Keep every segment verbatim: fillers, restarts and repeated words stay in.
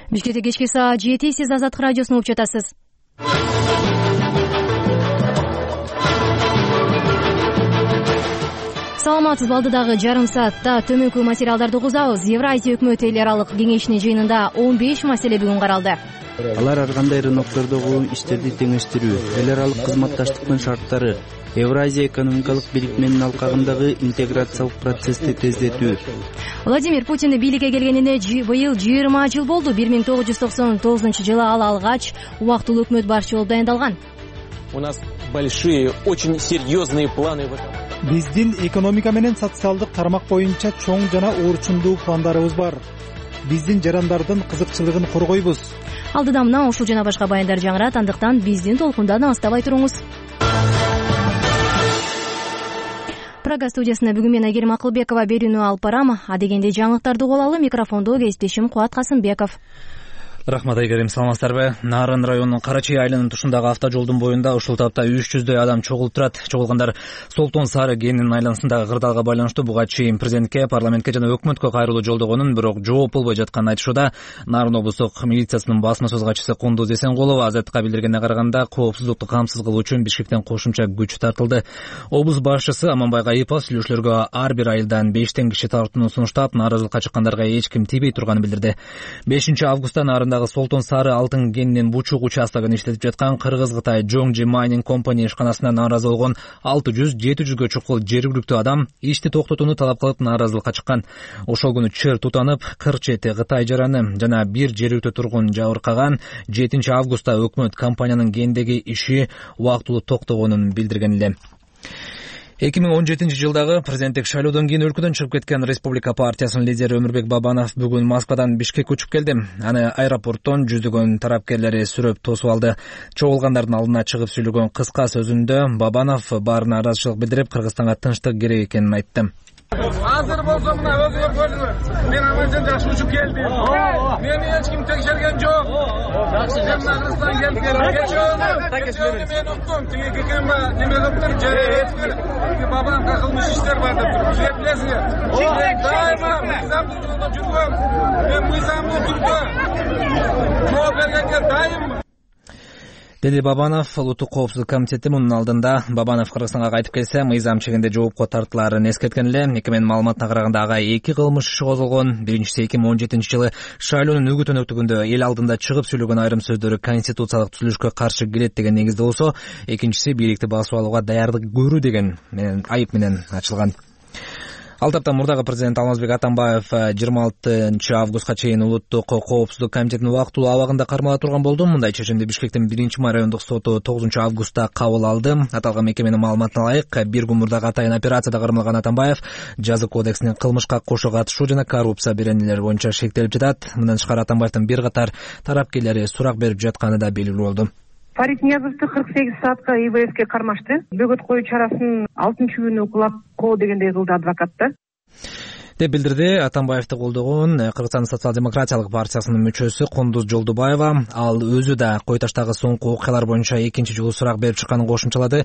Бишкекте кечки саат жети, сиз Азаттык радиосун угуп жатасыз. Саламатсызбы, алдыдагы жарым саатта төмөнкү материалдарды угузабыз. Евразия өкмөт эл аралык кеңешинин жыйынында он беш маселе бүгүн каралды. Алар ар кандай рыноктордогу иштерди теңештирүү, эл аралык кызматташтыктын шарттары, Евразия экономикалык бириктменин алкагындагы интеграциялык процессти тездетүү. Владимир Путиндин бийликке келгенине быйыл жыйырма жыл болду. бир миң тогуз жүз токсон тогузунчу жылы ал алгач убактылуу өкмөт башчысы болуп дайындалган. У нас большие, очень серьезные планы в этом. Биздин экономика менен социалдык тармак боюнча чоң жана орчундуу пландарыбыз бар. Биздин жарандардын кызыкчылыгын коргойбуз. Алдыда мына ушул жана башка баяндар жаңырат, андыктан биздин толкундан алыстабай туруңуз. Прага студиясына бүгүн мен Айгерим Акылбекова берүүнү алып барам. Адегенде жаңылыктарды угуп, микрофондо кесиптешим Кубат Касымбеков. Рахмат, Айгерим, саламатсыздарбы? Нарын районунун Карачай айылынын тушундагы автожолдун боюнда ушул тапта үч жүздөй адам чогулуп турат. Чогулгандар Солтон Сары кенинин айланасындагы кырдаалга байланыштуу буга чейин президентке, парламентке жана өкмөткө кайрылуу жолдогонун, бирок жооп болбой жатканын айтышууда. Нарын облустук милициясынын басма сөз катчысы Кундуз Эсенкулова Азаттыкка билдиргенине караганда, коопсуздукту камсыз кылуу үчүн Бишкектен кошумча күч тартылды. Облус башчысы Аманбай Гайыпов сүйлөшүүлөргө ар бир айылдан бештен киши тартууну сунуштап, нааразылыкка чыккандарга эч ким тийбей турганын билдирди. бешинчи августта Нарындагы Солтон Сары алтын кенинин Бучук участогун иштетип жаткан Кыргыз-Кытай Жоңжи Майнинг Компани ишканасына нааразы болгон алты жүз жети жүзгө чукул жергиликтүү адам ишти токтотууну талап кылып нааразылыкка чыккан. Ошол күнү чыр тутанып, кырк жети Кытай жараны жана бир жергиликтүү тургун жабыркаган. жетинчи августта өкмөт компаниянын кендеги иши убактылуу токтогонун билдирген эле. эки миң он жетинчи жылдагы президенттик шайлоодон кийин өлкөдөн чыгып кеткен Республика партиясынын лидери Өмүрбек Бабанов бүгүн Москвадан Бишкекке көчүп келди. Аны аэропорттон жүздөгөн тарапкерлери сүрөп тосуп алды. Чогулгандардын алдына чыгып сүйлөгөн кыска сөзүндө Бабанов баарына ыраазычылык билдирип, Кыргызстанга тынчтык керек экенин айтты. Азыр болсо мына өзүңөр көрдүңөр. Мен аман жакшы учуп келдим. Мени эч ким текшерген жок. Жакшы жакшы Кыргызстан келип келди. Мен уктум, тиги кекемба неме кылыптыр, жере Бабановго кылмыш иштер бар деп туруп. Билесиңер. Мен дайыма мыйзамдуу жолдо жүргөм. Мен мыйзамдуу түрдө жооп бергенге дайыммын. Деди Бабанов. Улуттук коопсуздук комитети мунун алдында Бабанов Кыргызстанга кайтып келсе, мыйзам чегинде жоопко тартылаарын эскерткен эле. Мекеменин маалыматына караганда ага эки кылмыш иши козголгон. Биринчиси эки миң он жетинчи жылы шайлоонун үгүт өнөктүгүндө эл алдында чыгып сүйлөгөн айрым сөздөрү конституциялык түзүлүшкө каршы келет деген негизде болсо, экинчиси бийликти басып алууга даярдык көрүү деген айып менен ачылган. Ал тапта мурдагы президент Алмазбек Атамбаев жыйырма алтынчы августка чейин улуттук коопсуздук комитетинин убактылуу абагында кармала турган болду. Мындай чечимди Бишкектин биринчи май райондук соту тогузунчу августта кабыл алды. Аталган мекеменин маалыматына ылайык, бир күн мурда атайын операцияда кармалган Атамбаев жаза кодексинин кылмышка кошо катышуу жана коррупция беренелери боюнча шектелип жатат. Мындан тышкары Атамбаевдин бир катар тарапкерлери сурак берип жатканы да белгилүү болду. Фарид Ниязовду кырк сегиз саатка И В Ске кармашты. Бөгөт коюу чарасын алтынчы күнү укулап коо дегендей кылды адвокатты. деп билдирди Атамбаевди колдогон Кыргызстан социал-демократиялык партиясынын мүчөсү Кундуз Жолдубаева. Ал өзү да Кой Таштагы соңку окуялар боюнча экинчи жолу сурак берип чыкканын кошумчалады.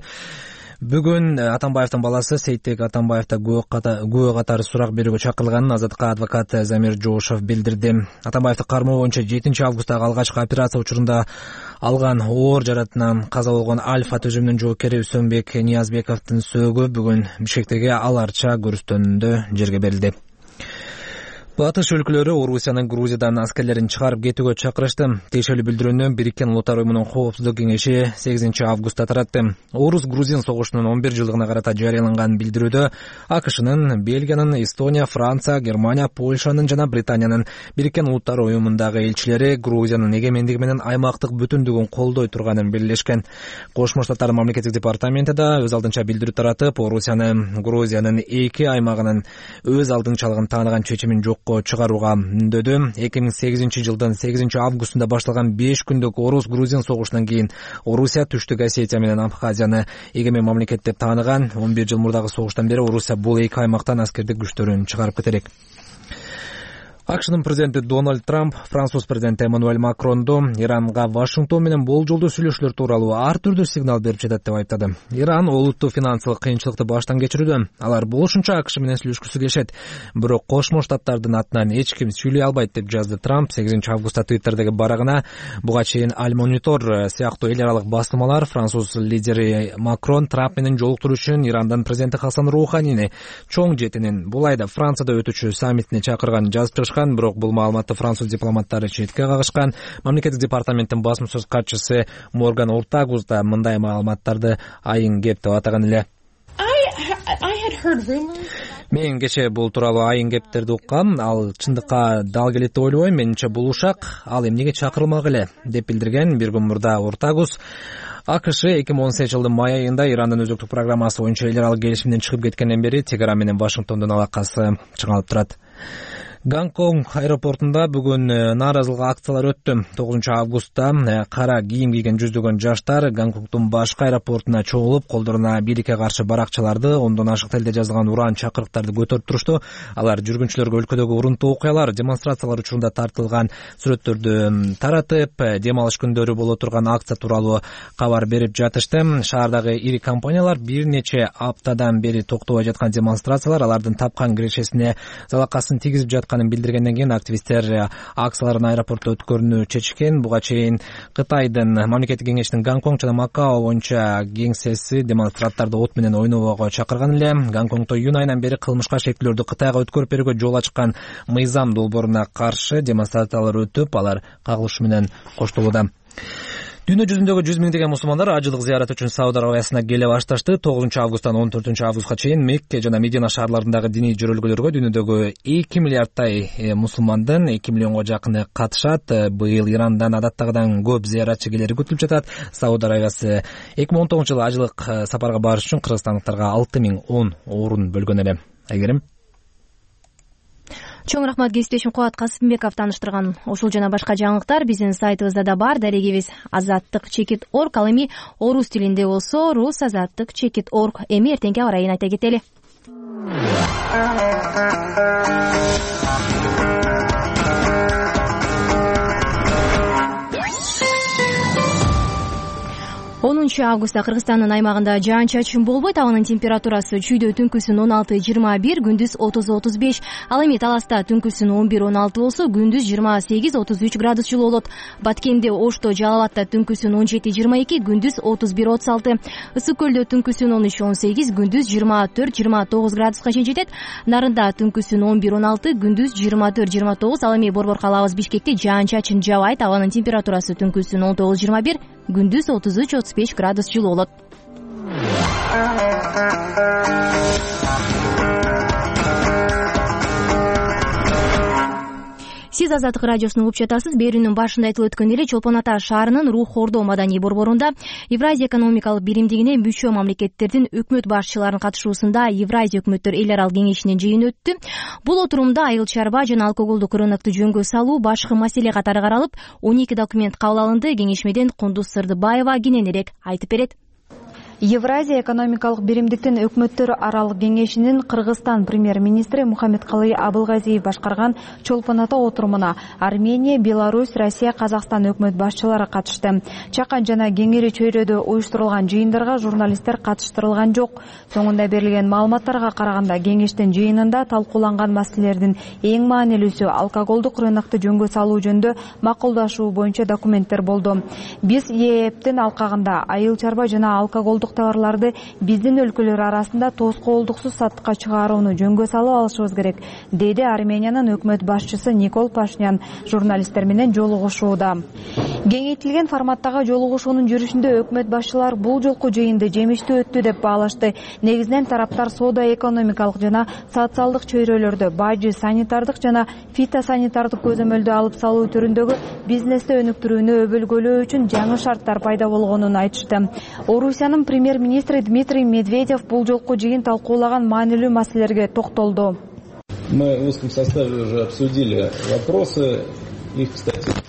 Бүгүн Атамбаевдин баласы Сейтбек Атамбаев да күбө катары сурак берүүгө чакырылганын Азаттыкка адвокат Замир Жошов билдирди. Атамбаевди кармоо боюнча жетинчи августтагы алгачкы операция учурунда алган оор жаратынан каза болгон Альфа түзүмүнүн жоокери Үсөнбек Ниязбековдун сөөгү бүгүн Бишкектеги Ал Арча көрүстөнүндө жерге берилди. Батыш өлкөлөрү Орусиянын Грузиядан аскерлерин чыгарып кетүүгө чакырышты. Тиешелүү билдирүүнү Бириккен Улуттар уюмунун коопсуздук кеңеши сегизинчи августта таратты. Орус-Грузин согушунун он бир жылдыгына карата жарыяланган билдирүүдө АКШнын, Бельгиянын, Эстония, Франция, Германия, Польшанын жана Британиянын Бириккен Улуттар уюмундагы элчилери Грузиянын эгемендиги менен аймактык бүтүндүгүн колдой турганын белгилешкен. Кошмо Штаттар мамлекеттик департаменти да өз алдынча билдирүү таратып, Орусияны Грузиянын эки аймагынын өз алдынчалыгын тааныган чечимин жок чыгарууга міндөөдө. эки миң сегизинчи жылдын сегизинчи августунда башталган беш күндүк Орус-Грузин согушунан кийин Орусия Түштүк Осетия менен Абхазияны эгемен мамлекет деп тааныган. он бир жыл мурдагы согуштан бери Орусия бул эки аймактан аскердик күчтөрүн чыгарып кетерек. акшнын президенти Дональд Трамп француз президенти Эммануэль Макронду Иранга Вашингтон менен болжолдуу сүйлөшүүлөр тууралуу ар түрдүү сигнал берип жатат деп айыптады. Иран олуттуу финансылык кыйынчылыкты баштан кечирүүдө. Алар болушунча акш менен сүйлөшкүсү келишет. Бирок Кошмо Штаттардын атынан эч ким сүйлөй албайт деп жазды Трамп сегизинчи августта Твиттердеги барагына. Буга чейин Аль Монитор сыяктуу эл аралык басылмалар француз лидери Макрон Трамп менен жолуктуруу үчүн Ирандан президенти Хасан Роуханини чоң жетинин бул айда Францияда өтүүчү саммитине чакырган жазып чыгышкан. Бирок бул маалыматты француз дипломаттары четке кагышкан. Мамлекеттик департаменттин басма сөз катчысы Морган Ортагус да мындай маалыматтарды айын кеп деп атаган эле. Мен кечээ бул тууралуу айын кептерди уккам, ал чындыкка дал келет деп ойлобойм. Менимче бул ушак ал эмнеге чакырылмак эле деп билдирген. Бир күн мурда Ортагус акш эки миң он сегизинчи жылдын май айында Ирандын өзөктүк программасы боюнча эл аралык келишимден чыгып кеткенден бери Тегеран менен Вашингтондун алакасы чыңалып турат. Гонконг аэропортунда бүгүн нааразылык акциялары өттү. тогузунчу августта кара кийим кийген жүздөгөн жаштар Гонконгдун башкы аэропортуна чогулуп, колдоруна бийликке каршы баракчаларды, ондон ашык тилде жазылган уран чакырыктарды көтөрүп турушту. Алар жүргүнчүлөргө өлкөдөгү урунтуу окуялар, демонстрациялар учурунда тартылган сүрөттөрдү таратып, дем алыш күндөрү боло турган акция тууралуу кабар берип жатышты. Шаардагы ири компаниялар бир нече аптадан бери токтобой жаткан демонстрациялар алардын тапкан кирешесине залакасын тийгизип жаткан билдиргенден кийин активисттер акцияларын аэропортто өткөрүүнү чечишкен. Буга чейин Кытайдын мамлекеттик кеңешинин Гонконг жана Макао боюнча кеңсеси демонстранттарды от менен ойнобого чакырган эле. Гонконгдо июнь айынан бери кылмышка шектүүлөрдү Кытайга өткөрүп берүүгө жол ачкан мыйзам долбооруна каршы демонстрациялар өтүп, алар кагылышы менен коштолууда. Дүйнө жүзүндөгү жүз миңдеген мусулмандар ажылык зыярат үчүн Сауд Арабиясына келе башташты. тогузунчу августтан он төртүнчү августка чейин Мекке жана Медина шаарларындагы диний жөрөлгөлөргө дүйнөдөгү эки миллиардтай мусулмандын эки миллионго жакыны катышат. Быйыл Ирандан адаттагыдан көп зыяратчы келери күтүлүп жатат. Сауд Арабиясы эки миң он тогузунчу жылы ажылык сапарга барыш үчүн кыргызстандыктарга алты миң он орун бөлгөн эле. Айгерим. Чоң рахмат кесиптешим Кубат Касымбеков тааныштырган ушул жана башка жаңылыктар биздин сайтыбызда да бар. Дарегибиз азаттык чекит орг. Ал эми орус тилинде болсо рус азаттык чекит орг. Эми эртеңки аба ырайын айта кетели. онунчу августта Кыргызстандын аймагында жаан-чачын болбойт. Абанын температурасы чүйдө түнкүсүн он алты жыйырма бир, күндүз отуз отуз беш. Ал эми Таласта түнкүсүн он бир он алты болсо, күндүз жыйырма сегиз отуз үч градус жылуу болот. Баткенде, Ошто, Жалал Абадта түнкүсүн он жети жыйырма эки, күндүз отуз бир отуз алты. Ысык Көлдө түнкүсүн он үч он сегиз, күндүз жыйырма төрт жыйырма тогуз градуска чейин жетет. Нарында түнкүсүн он бир он алты, күндүз жыйырма төрт жыйырма тогуз. Ал эми Борбор калабыз Бишкекте жаан-чачын жабайт. Абанын температурасы түнкүсүн он тогуз жыйырма бир, күндүз отуз үч отуз беш градус жылуу болот. Сиз Азаттык радиосун угуп жатасыз. Берүүнүн башында айтылып өткөн эле Чолпон Ата шаарынын Рух Ордо маданий борборунда Евразия экономикалык биримдигине мүчө мамлекеттердин өкмөт башчыларынын катышуусунда Евразия өкмөттөр эл аралык кеңешинин жыйыны өттү. Бул отурумда айыл чарба жана алкоголдук рынокты жөнгө салуу башкы маселе катары каралып, он эки документ кабыл алынды. Кеңешмеден Кундуз Сырдыбаева кененирээк айтып берет. Евразия экономикалык биримдиктин өкмөттөр аралык кеңешинин Кыргызстан премьер-министри Мухаммедкалый Абылгазиев башкарган Чолпон Ата отурумуна Армения, Беларусь, Россия, Казакстан өкмөт башчылары катышты. Чакан жана Кеңири чөйрөдө уюштурулган жыйындарга журналисттер катыштырылган жок. Соңунда берилген маалыматтарга караганда кеңештин жыйынында талкууланган маселелердин эң маанилүүсү алкоголдук рынокты жөнгө салуу жөнүндө макулдашуу боюнча документтер болду. Биз ЕЭПтин алкагында айыл чарба жана алкоголдук товарларды биздин өлкөлөр арасында тоскоолдуксуз саттыкка чыгарууну жөнгө салып алышыбыз керек, деди Армениянын өкмөт башчысы Никол Пашинян журналисттер менен жолугушууда. Кеңейтилген форматтагы жолугушуунун жүрүшүндө өкмөт башчылар бул жолку жыйынды жемиштүү өттү деп баалашты. Негизинен тараптар соода экономикалык жана социалдык чөйрөлөрдө бажы, санитардык жана фитосанитардык көзөмөлдү алып салуу түрүндөгү бизнесте өнүктүрүүнү өбөлгөлөө үчүн жаңы шарттар пайда болгонун айтышты. Орусиянын премьер-министри Дмитрий Медведев бул жолку жыйын талкуулаган маанилүү маселелерге токтолду. Мы в узком составе уже обсудили вопросы. Их, кстати,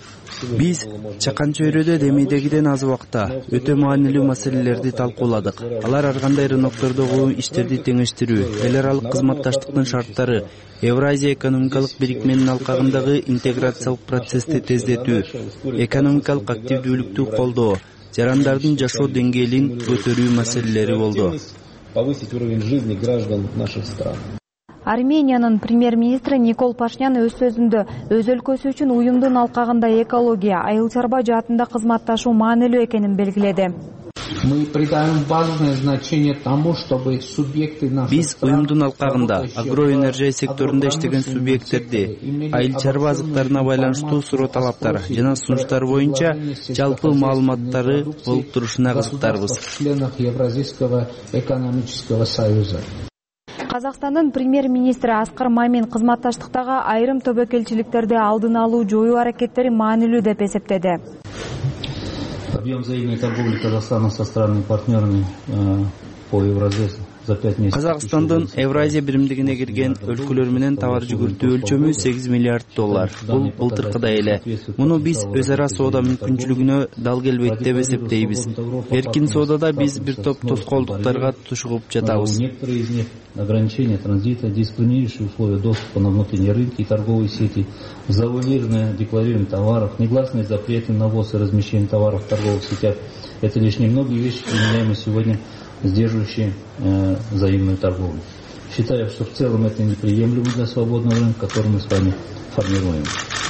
Биз Чакан чөйрөдө демейдегиден аз убакта өтө маанилүү маселелерди талкууладык. Алар ар кандай рыноктордогу иштерди теңештирүү, эл аралык кызматташтыктын шарттары, Евразия экономикалык бирикменин алкагындагы интеграциялык процессти тездетүү, экономикалык активдүүлүктү колдоо, жарандардын жашоо деңгээлин көтөрүү маселелери болду. Повысить уровень жизни граждан наших стран. Армениянын премьер-министри Никол Пашинян өз сөзүндө өз өлкөсү үчүн уюмдун алкагында экология, айыл чарба жаатында кызматташуу маанилүү экенин белгиледи. Мы придаем важное значение тому, чтобы субъекты наших Биз уюмдун алкагында агроэнергия секторунда иштеген субъекттерди айыл чарба азыктарына байланыштуу суроо талаптар жана сунуштар боюнча жалпы маалыматтары болуп турушуна кызыктарбыз. членов Евразийского экономического союза. Казакстандын премьер-министри Аскар Мамин кызматташтыктагы айрым тобокелчиликтерди алдын алуу жоюу аракеттери маанилүү деп эсептеди. Объем взаимной торговли Казахстана со странами-партнерами по Евразии за пять месяцев. Казакстандын Евразия биримдигине кирген өлкөлөр менен товар жүгүртүү өлчөмү сегиз миллиард доллар. Бул былтыркыдай эле. Муну биз өз ара соода мүмкүнчүлүгүнө дал келбейт деп эсептейбиз. Эркин соодада биз бир топ тоскоолдуктарга тушугуп жатабыз. Некоторые из них ограничения транзита, дискриминирующие условия доступа на внутренние рынки и торговые сети, завуалированное декларирование товаров, негласные запреты на ввоз и размещение товаров в торговых сетях. Это лишь немногие вещи, применяемые сегодня, сдерживающие э, взаимную торговлю. Считаю, что в целом это неприемлемо для свободного рынка, который мы с вами формируем.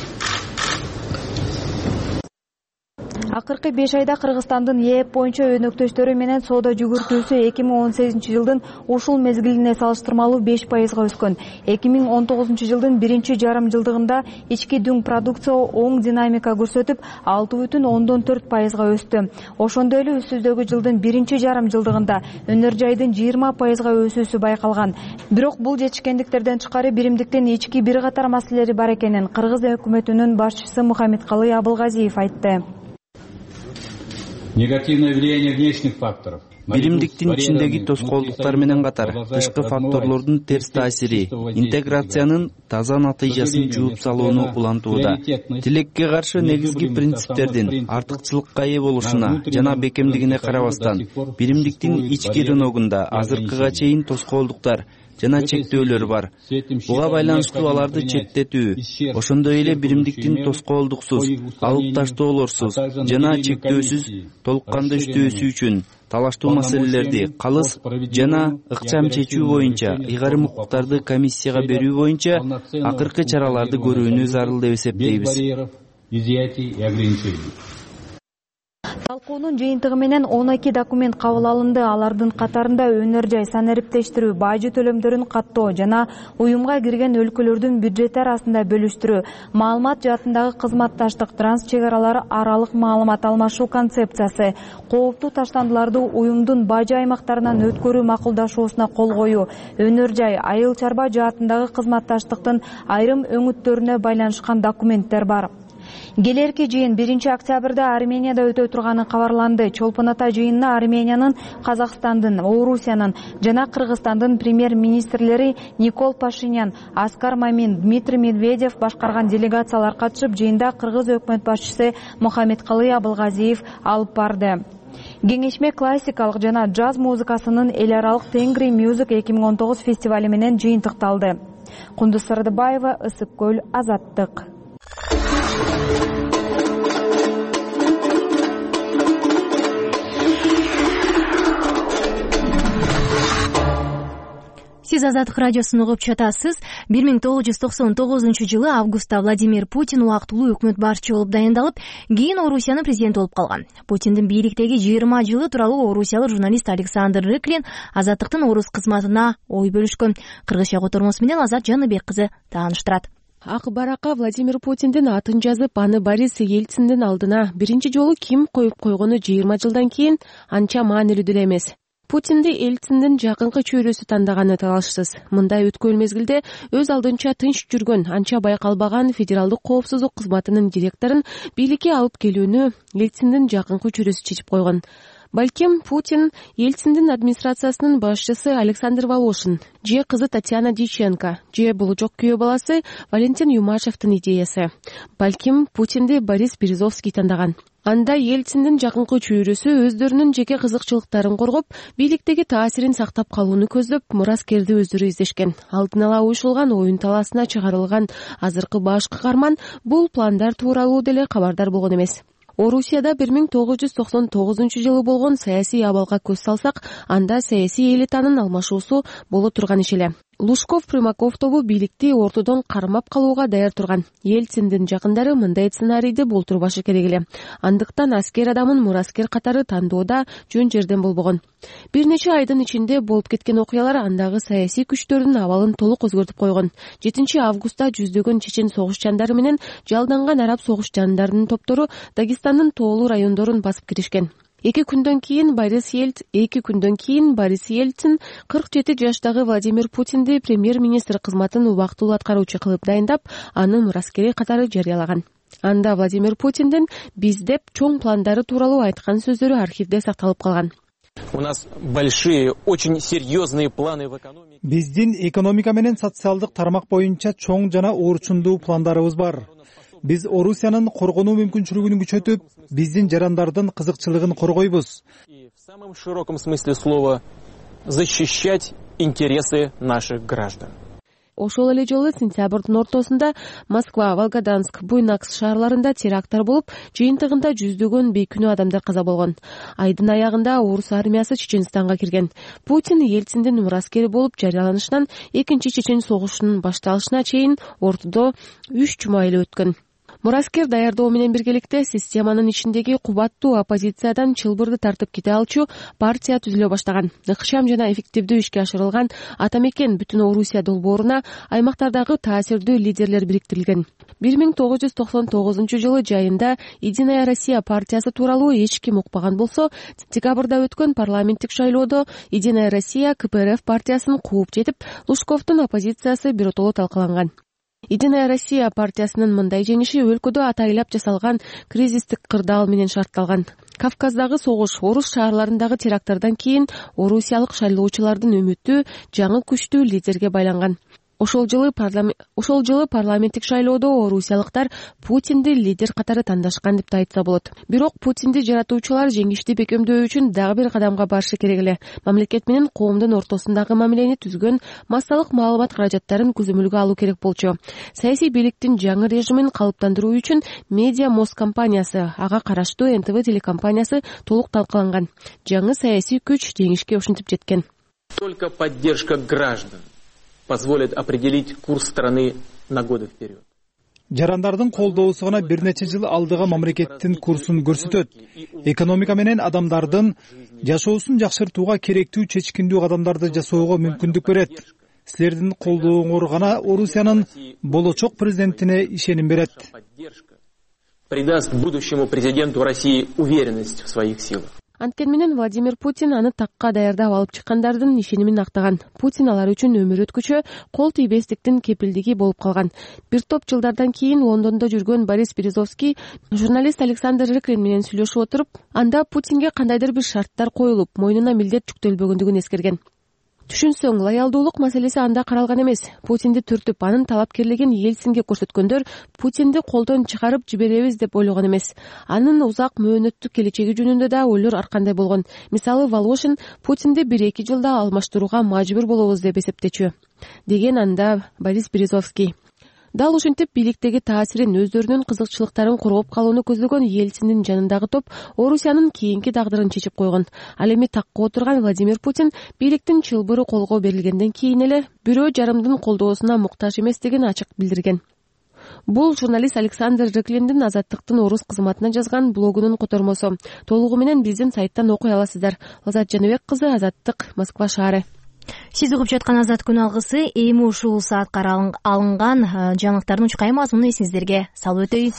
Акыркы беш айда Кыргызстандын ЕЭП боюнча өнөктөштөрү менен соода жүгүртүүсү эки миң он сегизинчи жылдын ушул мезгилине салыштырмалуу беш пайызга өскөн. эки миң он тогузунчу жылдын биринчи жарым жылдыгында ички дүң продукция оң динамика көрсөтүп, алты бүтүн ондон төрт пайызга өстү. Ошондой эле үстүздөгү жылдын биринчи жарым жылдыгында өнөр жайдын жыйырма пайызга өсүүсү байкалган. Бирок бул жетишкендиктерден тышкары биримдиктин ички бир катар маселелери бар экенин Кыргыз өкмөтүнүн башчысы Мухаммедкалый Абылгазиев айтты. Негативное влияние внешних факторов. Биримдиктин ичиндеги тоскоолдуктар менен катар тышкы факторлордун терс таасири интеграциянын таза натыйжасын жууп салууну улантууда. Тилекке каршы негизги принциптердин артыкчылыкка ээ болушуна жана бекемдигине карабастан биримдиктин ички рыногунда азыркыга чейин тоскоолдуктар жана чектөөлөр бар. Буга байланыштуу аларды четтетүү, ошондой эле биримдиктин тоскоолдуксуз, алып таштоолорсуз жана чектөөсүз толук кандуу иштөөсү үчүн талаштуу маселелерди калыс жана ыкчам чечүү боюнча ыйгарым укуктарды комиссияга берүү боюнча акыркы чараларды көрүүнү зарыл деп эсептейбиз. Талкуунун жыйынтыгы менен он эки документ кабыл алынды. Алардын катарында өнөр жай санариптештирүү, бажы төлөмдөрүн каттоо жана уюмга кирген өлкөлөрдүн бюджети арасында бөлүштүрүү, маалымат жаатындагы кызматташтык, транс чек аралар аралык маалымат алмашуу концепциясы, кооптуу таштандыларды уюмдун бажы аймактарынан өткөрүү макулдашуусуна кол коюу, өнөр жай, айыл чарба жаатындагы кызматташтыктын айрым өңүттөрүнө байланышкан документтер бар. Келерки жыйын биринчи октябрда Арменияда өтө турганы кабарланды. Чолпон ата жыйынына Армениянын, Казакстандын, Орусиянын жана Кыргызстандын премьер-министрлери Никол Пашинян, Аскар Мамин, Дмитрий Медведев башкарган делегациялар катышып, жыйында Кыргыз өкмөт башчысы Мухаммедкалый Абылгазиев алып барды. Кеңешме классикалык жана джаз музыкасынын эл аралык Тенгри Music эки миң он тогуз фестивали менен жыйынтыкталды. Кундуз Сырдыбаева, Ысык көл, Азаттык. Сиз Азаттык радиосун угуп жатасыз. бир миң тогуз жүз токсон тогузунчу жылы августта Владимир Путин убактылуу өкмөт башчы болуп дайындалып, кийин Орусиянын президенти болуп калган. Путиндин бийликтеги жыйырма жылы тууралуу орусиялык журналист Александр Рыклин Азаттыктын орус кызматына ой бөлүшкөн. Кыргызча котормосу менен Азат Жаныбек кызы тааныштырат. Ак баракка Владимир Путиндин атын жазып, аны Борис Ельциндин алдына биринчи жолу ким коюп койгону жыйырма жылдан кийин анча маанилүү деле эмес. Путинди Ельциндин жакынкы чөйрөсү тандаганы талашсыз. Мындай өткөн мезгилде өз алдынча тынч жүргөн, анча байкалбаган федералдык коопсуздук кызматынын директорун бийликке алып келүүнү Ельциндин жакынкы чөйрөсү чечип койгон. балким Путин Ельциндин администрациясынын башчысы Александр Волошин же кызы Татьяна Дьяченко же болочок күйөө баласы Валентин Юмашевдин идеясы. Балким Путинди Борис Березовский тандаган. Анда Ельциндин жакынкы чөйрөсү өздөрүнүн жеке кызыкчылыктарын коргоп, бийликтеги таасирин сактап калууну көздөп, мураскерди өздөрү издешкен. Алдын ала уюшулган оюн талаасына чыгарылган азыркы баш каарман бул пландар тууралуу деле кабардар болгон эмес. Орусияда бир миң тогуз жүз токсон тогузунчу жылы болгон саясий абалга көз салсак, анда саясий элитанын алмашуусу боло турган иш эле. Лужков Примаков тобу бийликти ортодон кармап калууга даяр турган. Ельциндин жакындары мындай сценарийди болтурбашы керек эле. Андыктан аскер адамын мураскер катары тандоодо жөн жерден болбогон. Бир нече айдын ичинде болуп кеткен окуялар андагы саясий күчтөрдүн абалын толук өзгөртүп койгон. жетинчи августта жүздөгөн чечен согушчандары менен жалданган араб согушчандарынын топтору Дагестандын тоолуу райондорун басып киришкен. Эки күндөн кийин Борис Ельцин, эки күндөн кийин Борис Ельцин кырк жети жаштагы Владимир Путинди премьер-министр кызматын убактылуу аткаруучу кылып дайындап, аны мураскери катары жарыялаган. Анда Владимир Путиндин биз деп чоң пландары тууралуу айткан сөздөрү архивде сакталып калган. У нас большие, очень серьезные планы в экономике. Биздин экономика менен социалдык тармак боюнча чоң жана оорчундуу пландарыбыз бар. Биз Орусиянын коргонуу мүмкүнчүлүгүн күчөтүп, биздин жарандардын кызыкчылыгын коргойбуз. И в самом широком смысле слова защищать интересы наших граждан. Ошол эле жолу сентябрдын ортосунда Москва, Волгоданск, Буйнакск шаарларында теракттар болуп, жыйынтыгында жүздөгөн бейкүнөө адамдар каза болгон. Айдын аягында орус армиясы Чеченстанга кирген. Путин Ельциндин мураскери болуп жарыяланышынан экинчи чечен согушунун башталышына чейин ортодо үч жума эле өткөн. Мураскер даярдоо менен биргеликте системанын ичиндеги кубаттуу оппозициядан чылбырды тартып кете алчу партия түзүлө баштаган. Ыкчам жана эффективдүү ишке ашырылган Атамекен бүтүн Орусия долбооруна аймактардагы таасирдүү лидерлер бириктирилген. бир миң тогуз жүз токсон тогузунчу жылы жайында Единая Россия партиясы тууралуу эч ким укпаган болсо, декабрда өткөн парламенттик шайлоодо Единая Россия ка пэ эр эф партиясын кууп жетип, Лужковдун оппозициясы биротоло талкаланган. Единая Россия партиясынын мындай жеңиши өлкөдө атайлап жасалган кризистик кырдаал менен шартталган. Кавказдагы согуш, орус шаарларындагы теракттардан кийин орусиялык шайлоочулардын үмүтү жаңы күчтүү лидерге байланган. Ошол жылы парламент ошол жылы парламенттик шайлоодо орусиялыктар Путинди лидер катары тандашкан деп айтса болот. Бирок Путинди жаратуучулар жеңишти бекемдөө үчүн дагы бир кадамга барышы керек эле. Мамлекет менен коомдун ортосундагы мамилени түзгөн массалык маалымат каражаттарын көзөмөлгө алуу керек болчу. Саясий бийликтин жаңы режимин калыптандыруу үчүн Медиа Мост компаниясы, ага караштуу эн тэ вэ телекомпаниясы толук талкаланган. Жаңы саясий күч жеңишке ушинтип жеткен. Только поддержка граждан позволит определить курс страны на годы вперед. Жарандардын колдоосу гана бир нече жыл алдыга мамлекеттин курсун көрсөтөт. Экономика менен адамдардын жашоосун жакшыртууга керектүү чечкиндүү кадамдарды жасоого мүмкүндүк берет. Силердин колдооңор гана Орусиянын болочок президентине ишеним берет. Придаст будущему президенту России уверенность в своих силах. Анткени менен Владимир Путин аны такка даярдап алып чыккандардын ишенимин актаган. Путин алар үчүн өмүр өткүчө кол тийбестиктин кепилдиги болуп калган. Бир топ жылдардан кийин Лондондо жүргөн Борис Березовский журналист Александр Рыклин менен сүйлөшүп отуруп, анда Путинге кандайдыр бир шарттар коюлуп, мойнуна милдет жүктөлбөгөндүгүн эскерген. Түшүнсөң, лоялдуулук маселеси анда каралган эмес. Путинди түртүп, анын талапкерлигин Ельцинге көрсөткөндөр Путинди колдон чыгарып жиберебиз деп ойлогон эмес. Анын узак мөөнөттүк келечеги жөнүндө да ойлор ар кандай болгон. Мисалы, Волошин Путинди бир-эки жылда алмаштырууга мажбур болобуз деп эсептечү, деген анда Борис Березовский. Дал ушинтип бийликтеги таасирин, өздөрүнүн кызыкчылыктарын коргоп калууну көздөгөн Ельциндин жанындагы топ Орусиянын кийинки тагдырын чечип койгон. Ал эми такка отурган Владимир Путин бийликтин чылбыры колго берилгенден кийин эле бирөө жарымдын колдоосуна муктаж эместигин ачык билдирген. Бул журналист Александр Рыклиндин Азаттыктын орус кызматына жазган блогунун котормосу. Толугу менен биздин сайттан окуй аласыздар. Лазат Жаныбек кызы, Азаттык, Москва шаары. Сиз угуп жаткан Азат күн алгысы эми ушул саатка алынган жаңылыктардын чукай мазмунун эсиңиздерге салып өтөйүн.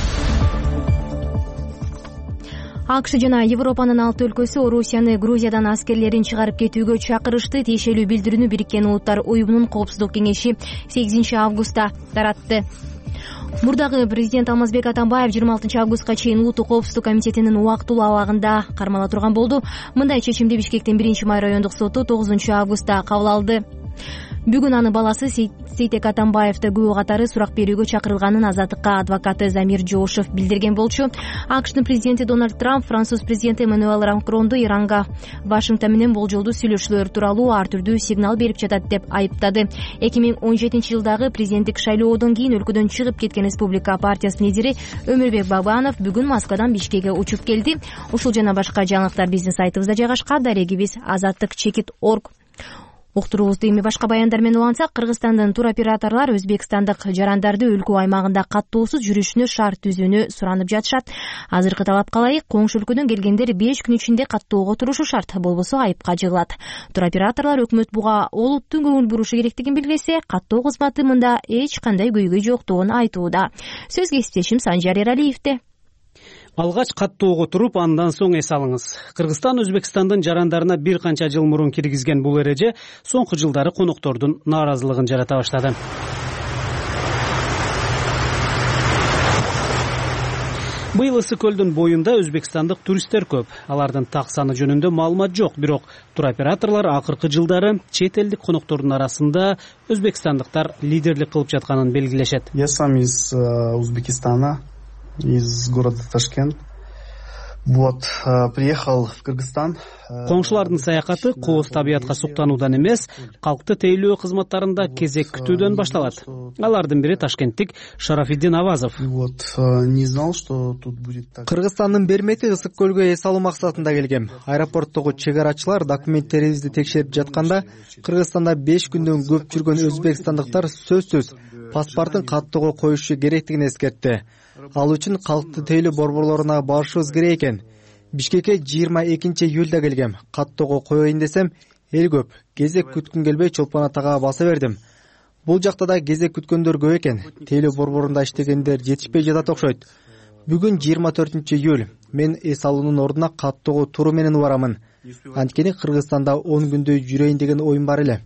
АКШ жана Европанын алты өлкөсү Орусияны Грузиядан аскерлерин чыгарып кетүүгө чакырышты. Тиешелүү билдирүүнү Бириккен Улуттар уюмунун коопсуздук кеңеши сегизинчи августта таратты. Мурдагы президент Алмазбек Атамбаев жыйырма алтынчы августка чейин улуттук коопсуздук комитетинин убактылуу абагында кармала турган болду. Мындай чечимди Бишкектин биринчи май райондук соту тогузунчу августта кабыл алды. Бүгүн анын баласы Сейтек Атамбаевди күбө катары сурак берүүгө чакырылганын Азаттыкка адвокаты Замир Жошев билдирген болчу. АКШтын президенти Дональд Трамп Француз президенти Эммануэль Макронду Иранга Вашингтон менен болжолдуу сүйлөшүүлөр тууралуу ар түрдүү сигнал берип жатат деп айыптады. эки миң он жетинчи жылдагы президенттик шайлоодон кийин өлкөдөн чыгып кеткен Республика партиясынын лидери Өмүрбек Бабанов бүгүн Москвадан Бишкекке учуп келди. Ушул жана башка жаңылыктар биздин сайтыбызда жайгашкан. Дарегибиз азаттык чекит точка орг. Уктуруубузду эми башка баяндар менен улантсак, Кыргызстандын туроператорлор Өзбекстандык жарандарды өлкө аймагында каттоосуз жүрүшүнө шарт түзүүнү суранып жатышат. Азыркы талапка ылайык коңшу өлкөдөн келгендер беш күн ичинде каттоого турушу шарт, болбосо айыпка жыгылат. Туроператорлор өкмөт буга олуттун көңүл бурушу керектигин билгесе, каттоо кызматы мында эч кандай көйгөй жоктугун айтууда. Сөз кесиптешим Санжар Эралиевде. Алгач каттоого туруп, андан соң эс алыңыз. Кыргызстан Өзбекстандын жарандарына бир канча жыл мурун киргизген бул эреже соңку жылдары коноктордун нааразылыгын жарата баштады. Быйыл Ысык көлдүн боюнда өзбекстандык туристтер көп. Алардын так саны жөнүндө маалымат жок, бирок туроператорлор акыркы жылдары чет элдик коноктордун арасында өзбекстандыктар лидерлик кылып жатканын белгилешет. Я сам из Узбекистана, из города Ташкент. Вот, приехал в Кыргызстан. Коңшулардын саякаты кооз табиятка суктануудан эмес, калкты тейлөө кызматтарында кезек күтүүдөн башталат. Алардын бири ташкенттик Шарафиддин Авазов. Вот, не знал, что тут будет так. Кыргызстандын бермети Ысык көлгө эс алуу максатында келгем. Аэропорттогу чек арачылар документтерибизди текшерип жатканда, Кыргызстанда беш күндөн көп жүргөн өзбекстандыктар сөзсүз паспортун каттоого коюшу керектигин эскертти. Ал үчүн калкты тейлөө борборлоруна барышыбыз керек экен. Бишкекке жыйырма экинчи июлда келгем. Каттоого коеюн десем, эл көп. Кезек күткүн келбей Чолпон Атага баса бердим. Бул жакта да кезек күткөндөр көп экен. Тейлөө борборунда иштегендер жетишпей жатат окшойт. Бүгүн жыйырма төртүнчү июль. Мен эс алуунун ордуна каттоого туруу менен барамын. Анткени Кыргызстанда он күндөй жүрөйүн деген оюм бар эле.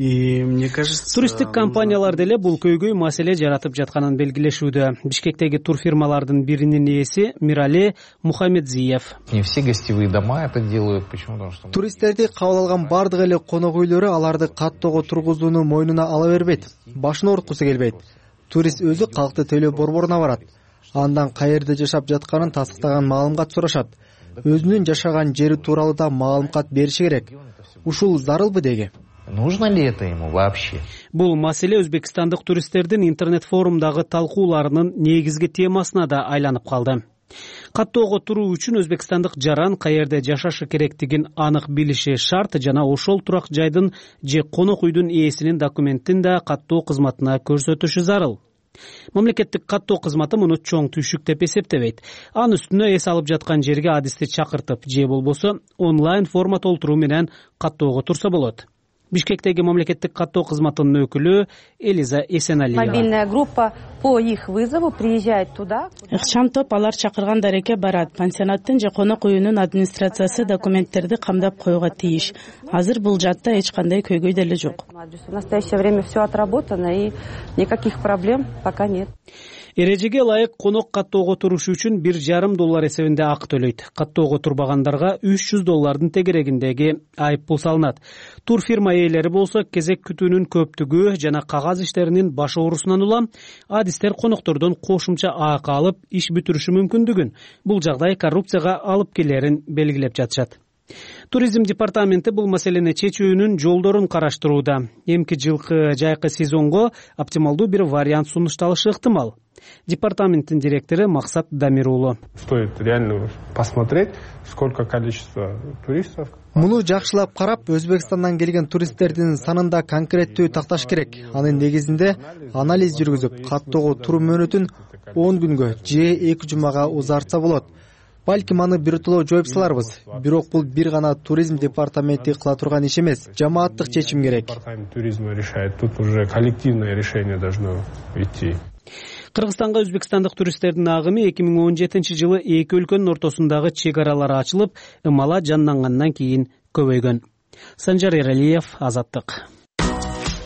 Туристтик компаниялар деле бул көйгөй маселе жаратып жатканын белгилешүүдө. Бишкектеги турфирмалардын биринин ээси Мирали Мухаммедзиев. Не все гостевые дома это делают. Почему? Потому что туристтерди кабыл алган бардык эле конок үйлөрү аларды каттоого тургузууну мойнуна ала бербейт. Башын ооруткусу келбейт. Турист өзү калкты тейлөө борборуна барат. Андан каерде жашап жатканын тастыктаган маалымат сурашат. Өзүнүн жашаган жери тууралуу да маалымат бериши керек. Ушул зарылбы деги? Нужно ли это ему вообще? Бул маселе өзбекстандык туристтердин интернет форумдагы талкууларынын негизги темасына да айланып калды. Каттоого туруу үчүн өзбекстандык жаран каерде жашашы керектигин анык билиши шарт жана ошол турак жайдын же конок үйдүн ээсинин документин да каттоо кызматына көрсөтүшү зарыл. Мамлекеттик каттоо кызматы муну чоң түйшүк деп эсептебейт. Анын үстүнө эс алып жаткан жерге адисти чакыртып же болбосо онлайн форма толтуруу менен каттоого турса болот. Бишкектеги мамлекеттик каттоо кызматынын өкүлү Элиза Эсеналиева. Мобильная группа по их вызову приезжает туда. Ыкчам топ алар чакырган дарекке барат. Пансионаттын же конок үйүнүн администрациясы документтерди камдап коюуга тийиш. Азыр бул жатта эч кандай көйгөй деле жок. В настоящее время все отработано и никаких проблем пока нет. Эрежеге ылайык конок каттоого турушу үчүн бир жарым доллар эсебинде акы төлөйт. Каттоого турбагандарга үч жүз доллардын тегерегиндеги айып пул салынат. Турфирма ээлери болсо кезек күтүүнүн көптүгү жана кагаз иштеринин баш оорусунан улам адистер коноктордон кошумча акы алып иш бүтүрүшү мүмкүндүгүн, бул жагдай коррупцияга алып келерин белгилеп жатышат. Туризм департаменти бул маселени чечүүнүн жолдорун караштырууда. Эмки жылкы жайкы сезонго оптималдуу бир вариант сунушталышы ыктымал. Департаменттин директору Максат Дамирулу. Стоит реально посмотреть, сколько количество туристов. Муну жакшылап карап, Өзбекстандан келген туристтердин санында конкреттүү такташ керек. Анын негизинде анализ жүргүзүп, каттоого туруу мөөнөтүн он күнгө же эки жумага узартса болот. Балким аны биротоло жооп саларбыз. Бирок бул бир гана туризм департаменти кыла турган иш эмес, жамааттык чечим керек. Департамент туризма решает, тут уже коллективное решение должно идти. Кыргызстанга өзбекстандык туристтердин агымы эки миң он жетинчи жылы эки өлкөнүн ортосундагы чек аралары ачылып, ымала жандангандан кийин көбөйгөн. Санжар Эралиев, Азаттык.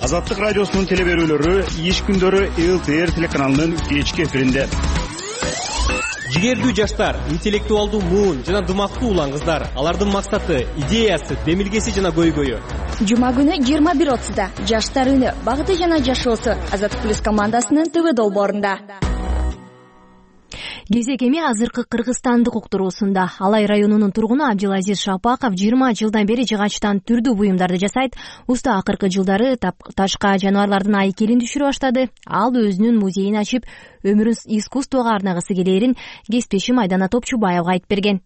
Азаттык радиосунун теле берүүлөрү иш күндөрү эл ти эр телеканалынын кечки эфиринде. Жигердүү жаштар, интеллектуалдуу муун жана дымактуу улан кыздар. Алардын максаты, идеясы, демилгеси жана көйгөйү. Жума күнү жыйырма бир отузда жаштар үнү багыты жана жашоосу Азаттык плюс командасынын ТВ долбоорунда. Кезек эми азыркы Кыргызстандык уктуруусунда. Алай районунун тургуну Абдилазиз Шапаков жыйырма жылдан бери жыгачтан түрдүү буюмдарды жасайт. Уста акыркы жылдары ташка жаныбарлардын айкелин түшүрө баштады. Ал өзүнүн музейин ачып, өмүрүн искусствого арнагысы келээрин кесиптешим Айдана Топчубаевга айтып берген.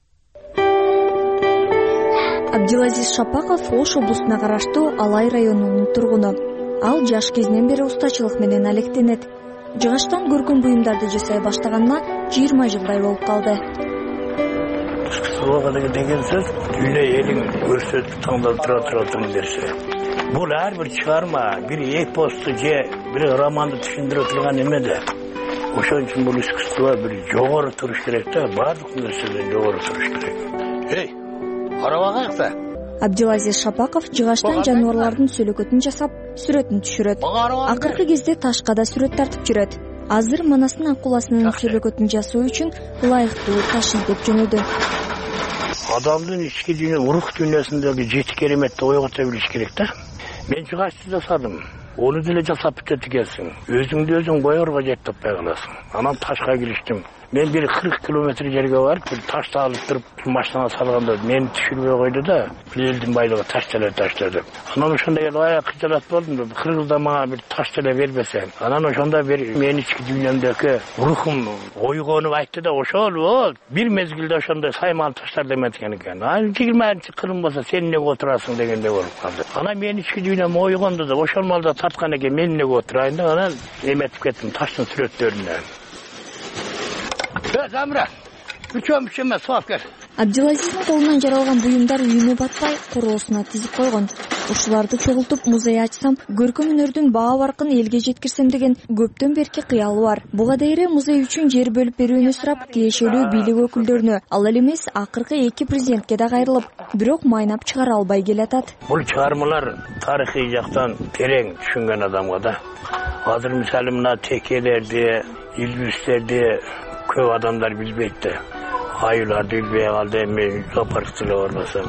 Абдилазиз Шапаков Ош облусуна караштуу Алай районунун тургуну. Ал жаш кезинен бери устачылык менен алектенет. Жыгачтан көркөм буюмдарды жасай баштаганына жыйырма жылдай болуп калды. Искусствого деген сөз дүйнө элин көрсөтүп таңдап тура туратын нерсе. Бул ар бир чыгарма, бир эпосту же бир романды түшүндүрө турган эме да. Ошон үчүн бул искусство бир жогору туруш керек да, баардык нерседен жогору туруш керек. Эй, карабагайык да. Абдилазиз Шапаков жыгачтан жаныбарлардын сүлөкөтүн жасап, сүрөтүн түшүрөт. Акыркы кезде ташка да сүрөт тартып жүрөт. Азыр Манасын акуласынын сүлөкөтүн жасоо үчүн ылайыктуу таш издеп жөнөдү. Адамдын ички дүйнө, рух дүйнөсүндөгү жети кереметти ойгото билиш керек да. Мен жыгачты жасадым. Onu деле жасап бүтөт экенсиң. Өзүңдү өзүң боерго жетип таппай каласың. Анан ташка кириштим. Мен бир кырк километр жерге барып, бир ташты алып туруп, машинага салганда мени түшүрбөй койду да, элдин байлыгы таш деле таш деп. Анан ошондой эле аяк кыжалат болдум. Кыргызда мага бир таш деле бербесең. Анан ошондо бир менин ички дүйнөмдөгү рухум ойгонуп айтты да, ошол бол бир мезгилде ошондой сайман таштар деметкен экен. Анан жыйырманчы кырым болсо сен эмне отурасың дегенде болуп калды. Анан менин ички дүйнөм ойгонду да, ошол малда тарткан экен, мен эмне отурайын деп анан эметип кеттим таштын сүрөттөрүнө. Замра, үчөм үчөмө сууап кел. Абдилазиздин колунан жаралган буюмдар үйүнө батпай, короосуна тизип койгон. Ушуларды чогултуп музей ачсам, көркөм өнөрдүн баа баркын элге жеткирсем деген көптөн берки кыялы бар. Буга дейре музей үчүн жер бөлүп берүүнү сурап, тиешелүү бийлик өкүлдөрүнө, ал эле эмес акыркы эки президентке да кайрылып, бирок майнап чыгара албай келатат. Бул чыгармалар тарыхый жактан терең түшүнгөн адамга да. Азыр мисалы мына текелерди, илбүстерди көп адамдар билбейт да. Аюларды билбей калды, мен зоопаркка эле барбасам.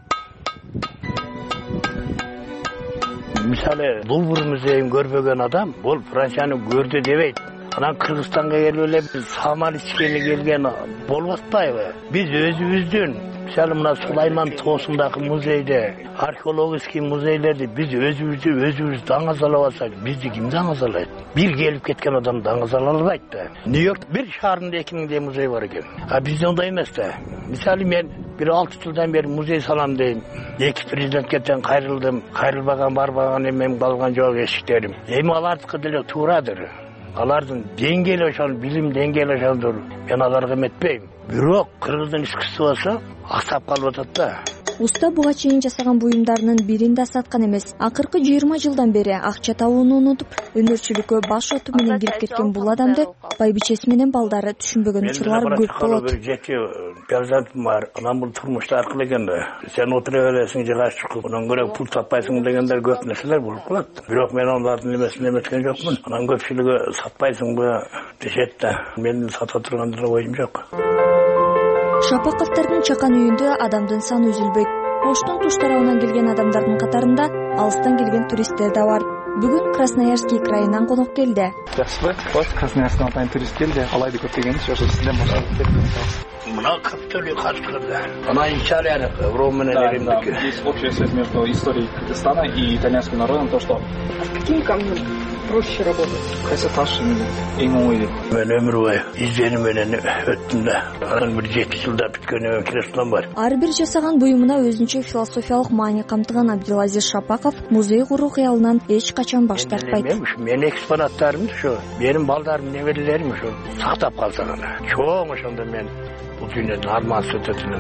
Мисалы, бул бир музейин көрбөгөн адам, бул Францияны көрдү дебейт. Анан Кыргызстанга келип эле самал ичкени келген болуп атпайбы? Биз өзүбүздүн, мисалы мына Сулайман тоосундагы музейде, археологический музейлерди биз өзүбүздү өзүбүз даңазалап алсак, бизди ким даңазалайт? Бир келип кеткен адам даңазала албайт да. Нью-Йорк бир шаарында эки миңдей музей бар экен. А бизде ондай эмес да. Мисалы мен бир алты жылдан бери музей салам дейм. Эки президентке тең кайрылдым. Кайрылбаган барбаган эмем калган жок эшиктерим. Эми алардыкы деле туурадыр. Алардын деңгээли ошол билим деңгээли ошолдур. Мен аларга эметпейм. Бирок Кыргыздын искусствосу аксап калып атат да. Уста буга чейин жасаган буюмдарынын бирин да саткан эмес. Акыркы жыйырма жылдан бери акча табууну унутуп, өнөрчүлүккө баш оту менен кирип кеткен бул адамды байбичеси менен балдары түшүнбөгөн учурлар көп болот. Бир жети перзентим бар. Анан бул турмушта аркылуу экен да. Сен отура бересиң жыгач чукуп, анан көрө пул таппайсың дегендер көп нерселер болуп калат. Бирок мен алардын эмесин эметкен жокмун. Анан көпчүлүгү сатпайсыңбы дешет да. Менин сата турган деле оюм жок. Шапаковдордун чакан үйүндө адамдын саны үзүлбөйт. Оштун туш тарабынан келген адамдардын катарында алыстан келген туристтер да бар. Бүгүн Красноярский крайынан конок келди. Жакшыбы? Вот Красноярскан атайын турист келди. Алайды көптөгөнүч ошо сизден баштап. Мына көптөлү качкырды. Ана Италия, Европа менен Римдики. Есть общая связь между историей Кыргызстана и итальянским народом, то что каким камнем проще работать? Кайсы таш эң оңой деп. Мен өмүр бою изденим менен өттүм да. Анан бир жети жылда бүткөн эмем Кыргызстан бар. Ар бир жасаган буюмуна өзүнчө философиялык маани камтыган Абдилазиз Шапаков музей куруу кыялынан эч качан баш тартпайт. Мен экспонаттарым ушу, менин балдарым, неберелерим ушу сактап калса гана. Чоң ошондо мен бул дүйнөдө арман сөтөтүнүн.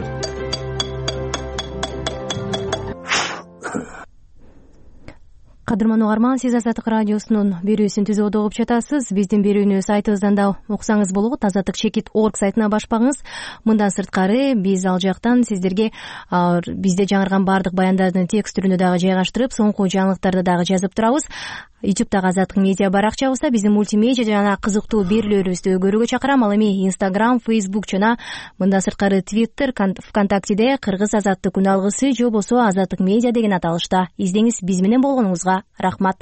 Кадырман угарман, сиз Азаттык радиосунун берүүсүн түзүүдө угуп жатасыз. Биздин берүүнү сайтыбыздан да уксаңыз болот. азаттык чекит точка орг сайтына баш багыңыз. Мындан сырткары биз ал жактан сиздерге бизде жаңырган баардык баяндардын текст түрүндө дагы жайгаштырып, соңку жаңылыктарды дагы жазып турабыз. ютубтагы Азаттык медиа баракчабызда биздин мультимедиа жана кызыктуу берүүлөрүбүздү көрүүгө чакырам. Ал эми Instagram, Facebook жана мындан сырткары Twitter, ВКонтактеде Кыргыз Азаттык күн алгысы же болбосо Азаттык медиа деген аталышта издеңиз. Биз менен болгонуңузга рахмат.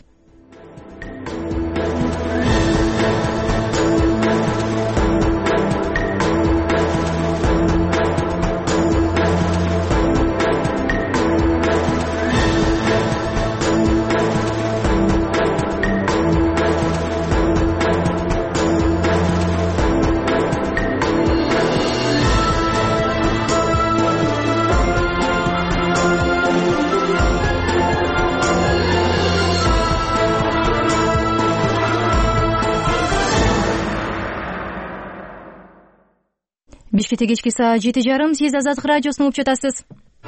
Бишкекте кечки саат жети жарым, сиз Азаттык радиосун угуп жатасыз.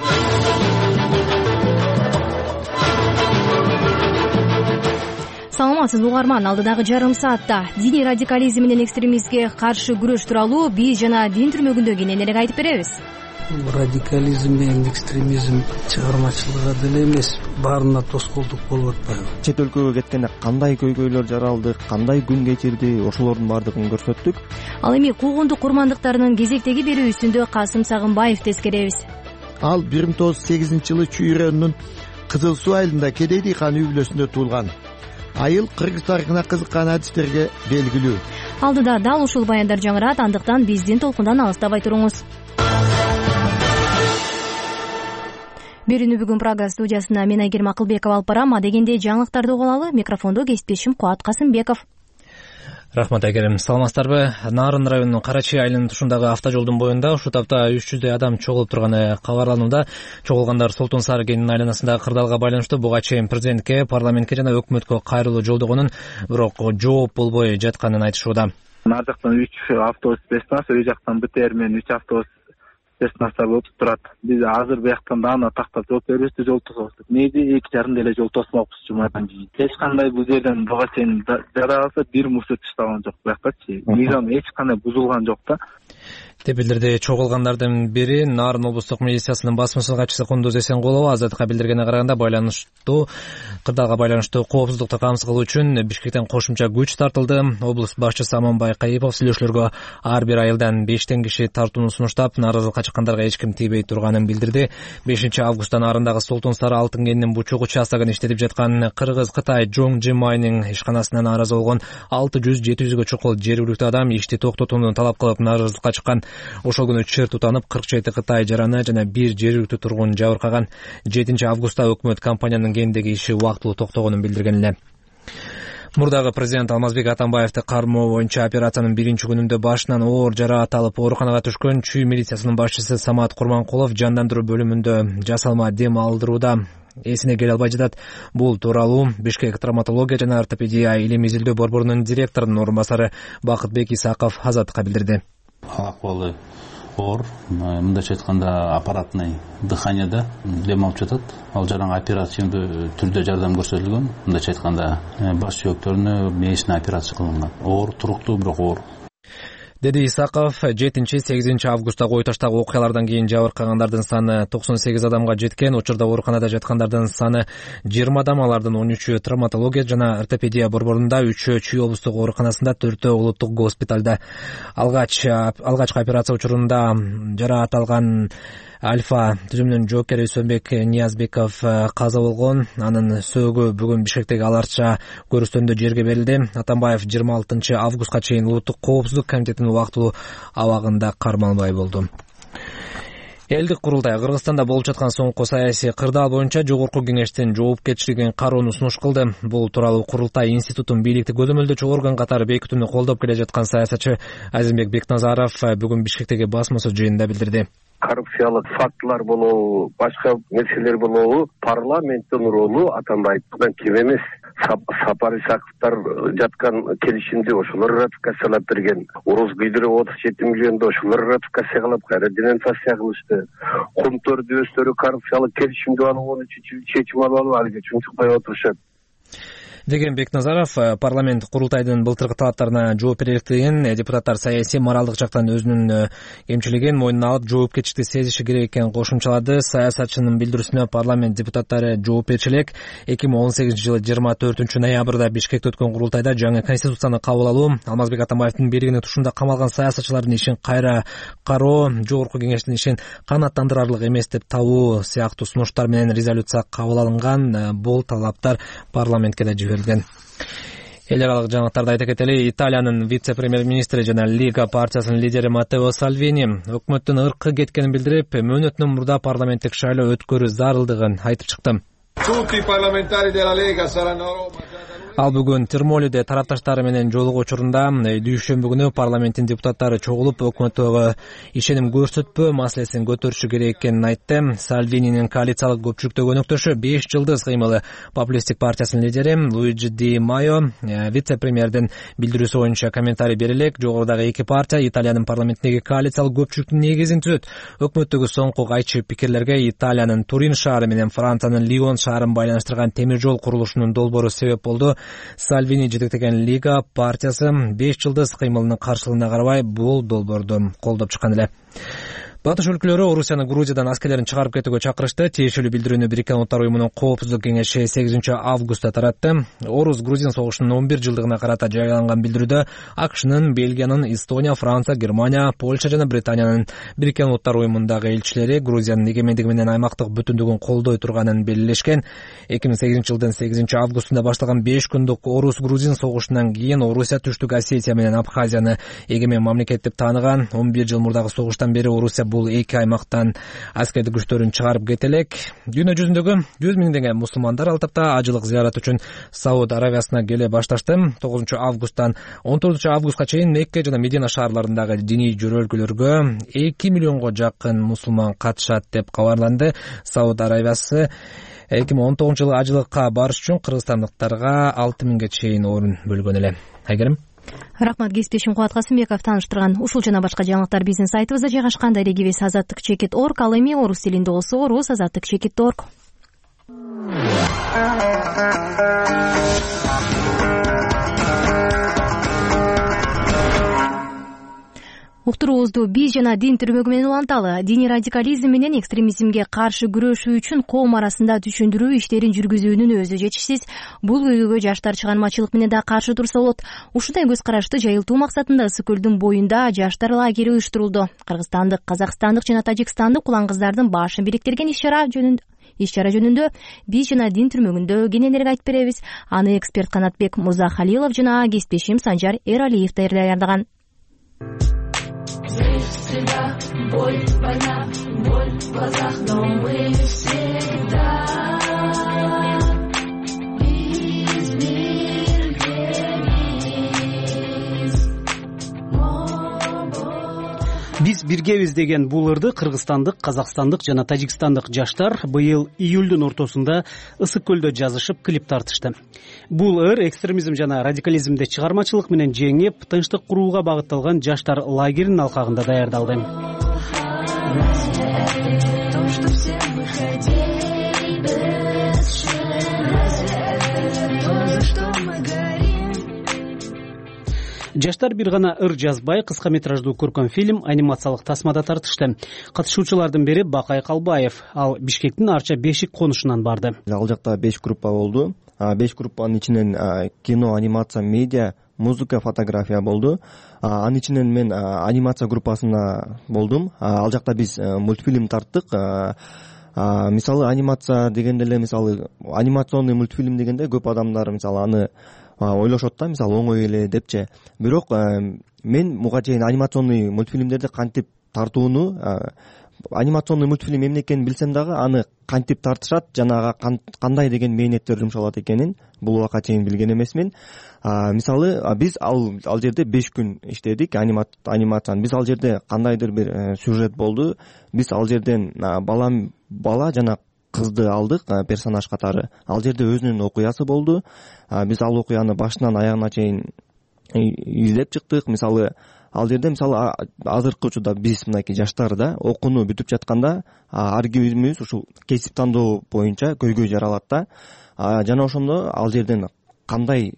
Саламатсызбы угарман, алдыдагы жарым саатта диний радикализм менен экстремизмге каршы күрөш тууралуу биз жана дин түрмөгүндө кененирээк айтып беребиз. Радикализм менен экстремизм чыгармачылыгы деле эмес, баарына тоскоолдук болуп атпайбы? Чет өлкөгө кеткенде кандай көйгөйлөр жаралды, кандай күн кечирди, ошолордун баардыгын көрсөттүк. Ал эми куугундук курмандыктарынын кезектеги берүүсүндө Касым Сагынбаев тескеребиз. Ал бир миң тогуз жүз сегизинчи жылы Чүйрөнүн Кызыл Суу айылында Кедейди хан үй бүлөсүндө туулган. Айыл кыргыз тарыхына кызыккан адистерге белгилүү. Алдыда дал ушул баяндар жаңырат, андыктан биздин толкундан алыстабай туруңуз. Берүүнү бүгүн Прага студиясына мен Айгерим Акылбекова алып барам. Адегенде жаңылыктарды угуп алалы, микрофондо кесиптешим Куат Касымбеков. Рахмат Айгерим. Саламатсыздарбы? Нарын районунун Карачи айылынын тушундагы автожолдун боюнда ушул тапта үч жүздөй адам чогулуп турганы кабарланууда. Чогулгандар Солтун Сары кенинин айланасындагы кырдаалга байланыштуу буга чейин президентке, парламентке жана өкмөткө кайрылуу жолдогонун, бирок жооп болбой жатканын айтышууда. Нар жактан үч автобус спецназ, үй жактан БТР менен үч автобус спецназдар болуп турат. Биз азыр бияктан даана тактап жол берүүбүздү, жол тособуз. Мээди эки жарым деле жол тосмокпуз жумадан кийин. Эч кандай бул жерден буга чейин жаралса бир мусор ташталган жок буяктачы. Мыйзам эч кандай бузулган жок да. Тепилдерде чогулгандардын бири Нарын облустук милициясынын басма катчысы Кундуз Эсенкулова Азаттыкка билдиргенине караганда байланыштуу кырдаалга байланыштуу коопсуздукту камсыз кылуу үчүн Бишкектен кошумча күч тартылды. Облус башчысы Аманбай Кайыпов сүйлөшүүлөргө ар бир айылдан бештен киши тартууну сунуштап, нааразылыкка чыккандарга эч ким тийбей турганын билдирди. бешинчи августта Нарындагы Солтун Сары алтын кенинин бучук участогун иштетип жаткан Кыргыз-Кытай Жонг Жимайнын ишканасына нааразы болгон алты жүз жети жүзгө чукул жергиликтүү адам ишти токтотууну талап кылып нааразылыкка чыккан. Ошол күнү чыр тутанып кырк жети Кытай жараны жана бир жергиликтүү тургун жабыркаган. жетинчи августта өкмөт компаниянын кенидеги иши убактылуу токтогонун билдирген эле. Мурдагы президент Алмазбек Атамбаевди кармоо боюнча операциянын биринчи күнүндө башынан оор жараат алып ооруканага түшкөн Чүй милициясынын башчысы Самат Курманкулов жандандыруу бөлүмүндө жасалма дем алдырууда эсине келе албай жатат. Бул тууралуу Бишкек травматология жана ортопедия илим изилдөө борборунун директорунун орун басары Бакытбек Исаков Азаттыкка билдирди. Акыбалы оор, мындайча айтканда аппаратный дыханияда дем алып жатат. Ал жараңа операциялык түрдө жардам көрсөтүлгөн. Мындайча айтканда баш сүйөктөрүнө мээсине операция кылынган. Оор, туруктуу, бирок оор. Деди Исаков, жетинчи-сегизинчи августтагы ой таштагы окуялардан кийин жабыркагандардын саны токсон сегиз адамга жеткен. Учурда ооруканада жаткандардын саны жыйырма адам, алардын он үчү травматология жана ортопедия борборунда, үчөө Чүй облустук ооруканасында, төртөө улуттук госпиталда. Алгач алгачкы операция учурунда жараат алган Альфа түзүмүнүн жоокери Өсөнбек Ниязбеков каза болгон. Анын сөөгү бүгүн Бишкектеги аларча көрүстөндө жерге берилди. Атамбаев жыйырма алтынчы августка чейин улуттук коопсуздук комитетинин убактылуу абагында кармалбай болду. Элдик курултай Кыргызстанда болуп жаткан соңку саясий кырдаал боюнча жогорку кеңештин жоопкерчилигин кароону сунуш кылды. Бул тууралуу курултай институттун бийликти көзөмөлдөөчү орган катары бекитүүнү колдоп келе жаткан саясатчы Азимбек Бекназаров бүгүн Бишкектеги басма жыйынында билдирди. Коррупциялык фактылар болобу, башка нерселер болобу, парламенттин ролу Атамбаевден кем эмес. Сапар Исаковдор жаткан келишимди ошолор ратификациялап берген. Уруз күйдүрүп отуз жети миллионду ошолор ратификациялап кайра денонсация кылышты. Кумтөр дөстөрү коррупциялык келишимди алуу үчүн чечим алып алып алга чунчукпай отурушат. деген Бекназаров парламент курултайдын былтыркы талаптарына жооп бере электигин, депутаттар саясий моралдык жактан өзүнүн кемчилигин мойнуна алып жоопкерчиликти сезиши керек экенин кошумчалады. Саясатчынын билдирүүсүнө парламент депутаттары жооп бериши элек. эки миң он сегизинчи жылы жыйырма төртүнчү ноябрда Бишкекте өткөн курултайда жаңы конституцияны кабыл алуу, Алмазбек Атамбаевдин бийлигине тушунда камалган саясатчылардын ишин кайра кароо, жогорку кеңештин ишин канааттандырарлык эмес деп табуу сыяктуу сунуштар менен резолюция кабыл алынган. Бул талаптар парламентке да жиберилген. Эл аралык жаңылыктарды айта кетели. Италиянын вице-премьер-министри жана Лига партиясынын лидери Маттео Сальвини өкмөттүн ыркы кеткенин билдирип, мөөнөтүнөн мурда парламенттик шайлоо өткөрүү зарылдыгын айтып чыкты. Ал бүгүн Термолиде тарапташтары менен жолугуу учурунда дүйшөмбү күнү парламенттин депутаттары чогулуп өкмөттөгө ишеним көрсөтпөө маселесин көтөрүшү керек экенин айтты. Сальвининин коалициялык көпчүлүктөгү өнөктөшү беш жылдыз кыймылы популисттик партиясынын лидери Луиджи Ди Майо вице-премьердин билдирүүсү боюнча комментарий бере элек. Жогорудагы эки партия Италиянын парламентиндеги коалициялык көпчүлүктүн негизин түзөт. Өкмөттөгү соңку кайчы пикирлерге Италиянын Турин шаары менен Франциянын Лион шаарын байланыштырган темир жол курулушунун долбоору себеп болду. Сальвини жетектеген Лига партиясы беш жылдыз кыймылынын каршылыгына карабай бул долбоорду колдоп чыккан эле. Батыш өлкөлөрү Орусияны Грузиядан аскерлерин чыгарып кетүүгө чакырышты. Тиешелүү билдирүүнү Бириккен Улуттар уюмунун коопсуздук кеңеши сегизинчи августта таратты. Орус-Грузин согушунун он бир жылдыгына карата жарыяланган билдирүүдө АКШнын, Бельгиянын, Эстония, Франция, Германия, Польша жана Британиянын Бириккен Улуттар уюмундагы элчилери Грузиянын эгемендиги менен аймактык бүтүндүгүн колдой турганын белгилешкен. эки миң сегизинчи жылдын сегизинчи августунда башталган беш күндүк Орус-Грузин согушунан кийин Орусия Түштүк Осетия менен Абхазияны эгемен мамлекет деп тааныган. он бир жыл мурдагы согуштан бери Орусия бул эки аймактан аскердик күчтөрүн чыгарып кете элек. Дүйнө жүзүндөгү жүз миңдеген мусулмандар ал тапта ажылык зыярат үчүн Сауд Аравиясына келе башташты. тогузунчу августтан он төртүнчү августка чейин Мекке жана Медина шаарларындагы диний жөрөлгөлөргө эки миллионго жакын мусулман катышат деп кабарланды. Сауд Аравиясы эки миң он тогузунчу жылы ажылыкка барыш үчүн кыргызстандыктарга алты миңге чейин орун бөлгөн эле. Айгерим. Рахмат, кесиптешим Кубат Касымбеков тааныштырган. Ушул жана башка жаңылыктар биздин сайтыбызда жайгашкан. Дарегибиз азаттык чекит точка орг, ал эми орус тилинде болсо орус азаттык чекит точка орг. Уктуруубузду биз жана дин түрмөгү менен уланталы. Диний радикализм менен экстремизмге каршы күрөшүү үчүн коом арасында түшүндүрүү иштерин жүргүзүүнүн өзү жетишсиз. Бул көйгөйгө жаштар чыгармачылык менен да каршы турса болот. Ушундай көз карашты жайылтуу максатында Ысык көлдүн боюнда жаштар лагери уюштурулду. Кыргызстандык, казакстандык жана тажикстандык улан кыздардын башын бириктирген иш-чара жөнүндө иш-чара жөнүндө биз жана дин түрмөгүндө кененирээк айтып беребиз. Аны эксперт Канатбек Мурзахалилов жана кесиптешим Санжар Эралиев даярдаган. Всегда боль, война, боль в глазах, но мы всегда биз биргебиз деген бул ырды кыргызстандык, казакстандык жана тажикстандык жаштар быйыл июлдун ортосунда Ысык көлдө жазышып клип тартышты. Бул ыр экстремизм жана радикализмди чыгармачылык менен жеңип, тынчтык курууга багытталган жаштар лагеринин алкагында даярдалды. Жаштар бир гана ыр жазбай, кыска метраждуу көркөм фильм, анимациялык тасмада тартышты. Катышуучулардын бири Бакай Калбаев. Ал Бишкектин Арча Бешик конушунан барды. Ал жакта беш группа болду. беш группанын ичинен кино, анимация, медиа, музыка, фотография болду. Анын ичинен мен анимация группасына болдум. Ал жакта биз мультфильм тарттык. Мисалы анимация дегенде эле, мисалы анимационный мультфильм дегенде көп адамдар мисалы аны ойлошот да, мисалы оңой эле депчи. Бирок мен буга чейин анимационный мультфильмдерди кантип тартууну, анимационный мультфильм эмне экенин билсем дагы аны кантип тартышат, жанага кандай деген мээнеттер жумшалат экенин бул убакка чейин билген эмесмин. Мисалы биз ал ал жерде беш күн иштедик анимацияны. Биз ал жерде кандайдыр бир сюжет болду. Биз ал жерден бала бала жана кызды алдык персонаж катары. Ал жерде өзүнүн окуясы болду. Биз ал окуяны башынан аягына чейин издеп чыктык. Мисалы ал жерде мисалы азыркы учурда биз мынакей жаштар да окууну бүтүп жатканда ар бирибиз ушул кесип тандоо боюнча көйгөй жаралат да, жана ошондо ал жерден кандай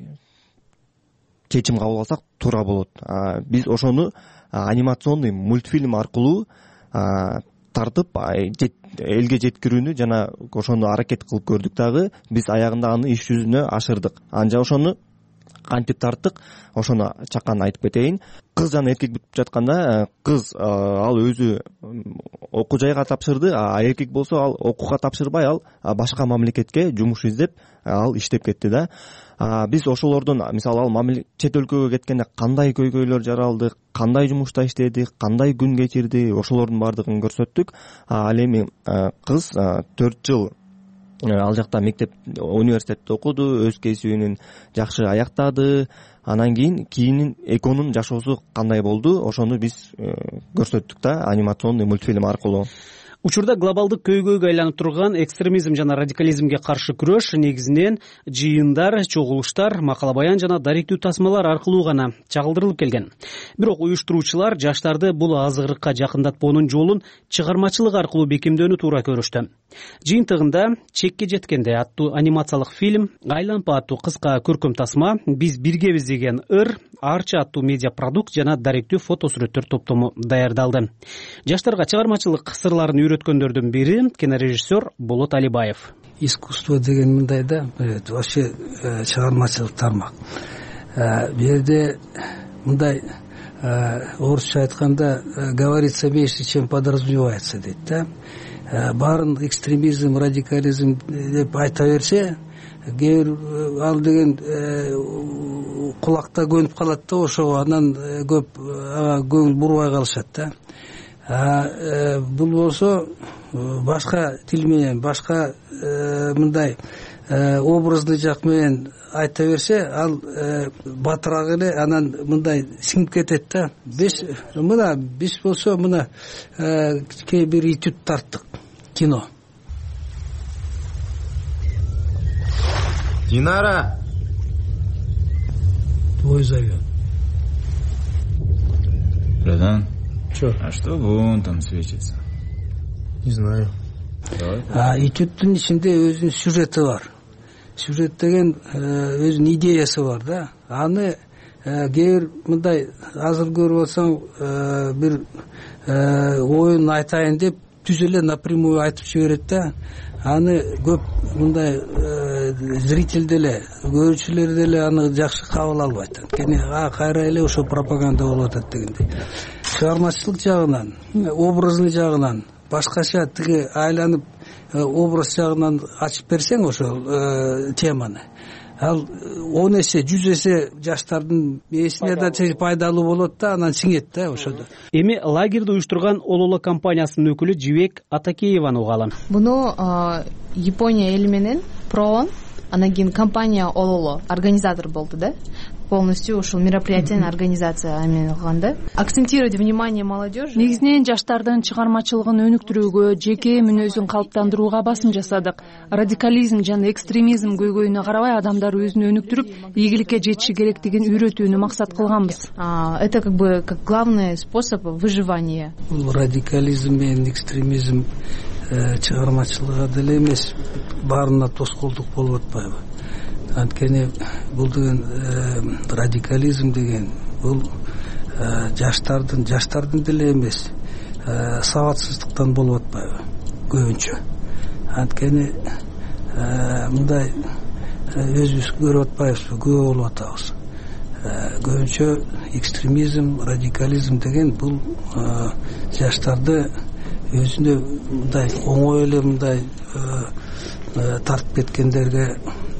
чечим кабыл алсак туура болот. Биз ошону анимационный мультфильм аркылуу тартып элге жеткирүүнү жана ошону аракет кылып көрдүк дагы. Биз аягында аны иш жүзүнө ашырдык. Анча ошону кантип тарттык, ошону чакан айтып кетейин. Кыз жана эркек бүтүп жатканда кыз ал өзү окуу жайга тапшырды, а эркек болсо ал окууга тапшырбай ал башка мамлекетке жумуш издеп ал иштеп кетти да. Биз ошолордун мисалы ал чет өлкөгө кеткенде кандай көйгөйлөр жаралды, кандай жумушта иштеди, кандай күн кечирди, ошолордун баардыгын көрсөттүк. Ал эми кыз төрт жыл ал жакта мектеп университетте окуду, өз кесибин жакшы аяктады. Анан кийин кийин экөөнүн жашоосу кандай болду, ошону биз көрсөттүк да анимационный мультфильм аркылуу. Учурда глобалдык көйгөйгө айланып турган экстремизм жана радикализмге каршы күрөш негизинен жыйындар, чогулуштар, макала баян жана даректүү тасмалар аркылуу гана чагылдырылып келген. Бирок уюштуруучулар жаштарды бул азгырыкка жакындатпоонун жолун чыгармачылык аркылуу бекемдөөнү туура көрүштү. Жыйынтыгында «Чекке жеткенде» аттуу анимациялык фильм, «Айланпа» аттуу кыска көркөм тасма, «Биз биргебиз» деген ыр, «Арча» аттуу медиа продукт жана даректүү фото сүрөттөр топтому даярдалды. Жаштарга чыгармачылык сырларын үйрөткөндөрдүн бири кинорежиссер Болот Алибаев. Искусство деген мындай да, вообще чыгармачылык тармак. Бу жерде мындай орусча айтканда говорится меньше, чем подразумевается дейт да. Баарын экстремизм, радикализм деп айта берсе, кээ бир ал деген кулакта көнүп калат да, ошого анан көп көңүл бурбай калышат да. Бул болсо башка тил менен, башка мындай образный жак менен айта берсе, ал батыраак эле анан мындай сиңип кетет да. Биз мына биз болсо мына кээ бир этюд тарттык кино. Динара! Твой зовет. Братан, Че? А что вон там светится? Не знаю. А этюдтун ичинде өзүнүн сюжети бар. Сюжет деген өзүнүн идеясы бар да. Аны кээ бир мындай азыр көрүп алсаң бир оюн айтайын деп түз эле напрямую айтып жиберет да. Аны көп мындай зритель деле, көрүүчүлөр деле аны жакшы кабыл албайт. Анткени кайра эле ошо пропаганда болуп атат дегендей. Чыгармачылык жагынан, образный жагынан башкача тиги айланып образ жагынан ачып берсең ошол теманы, ал он эсе, жүз эсе жаштардын эсине да пайдалуу болот да, анан сиңет да ошодо. Эми лагерди уюштурган Ололо компаниясынын өкүлү Жибек Атакееваны угалы. Буну Япония эли менен проон, анан кийин компания Ололо организатор болду да. Полностью ушул мероприятиянын организация менен кылганда. Акцентировать внимание молодежи. Негизинен жаштардын чыгармачылыгын өнүктүрүүгө, жеке мүнөзүн калыптандырууга басым жасадык. Радикализм жана экстремизм көйгөйүнө карабай адамдар өзүн өнүктүрүп, ийгиликке жетиши керектигин үйрөтүүнү максат кылганбыз. Это как бы как главный способ выживания. Радикализм менен экстремизм чыгармачылыгы деле эмес, баарына тоскоолдук болуп атпайбы? Анткени бул деген радикализм деген бул жаштардын жаштардын деле эмес, сабатсыздыктан болуп атпайбы көбүнчө. Анткени мындай өзүбүз көрүп атпайбызбы, күбө болуп атабыз. Көбүнчө экстремизм, радикализм деген бул жаштарды өзүнө мындай оңой эле мындай тартып кеткендерге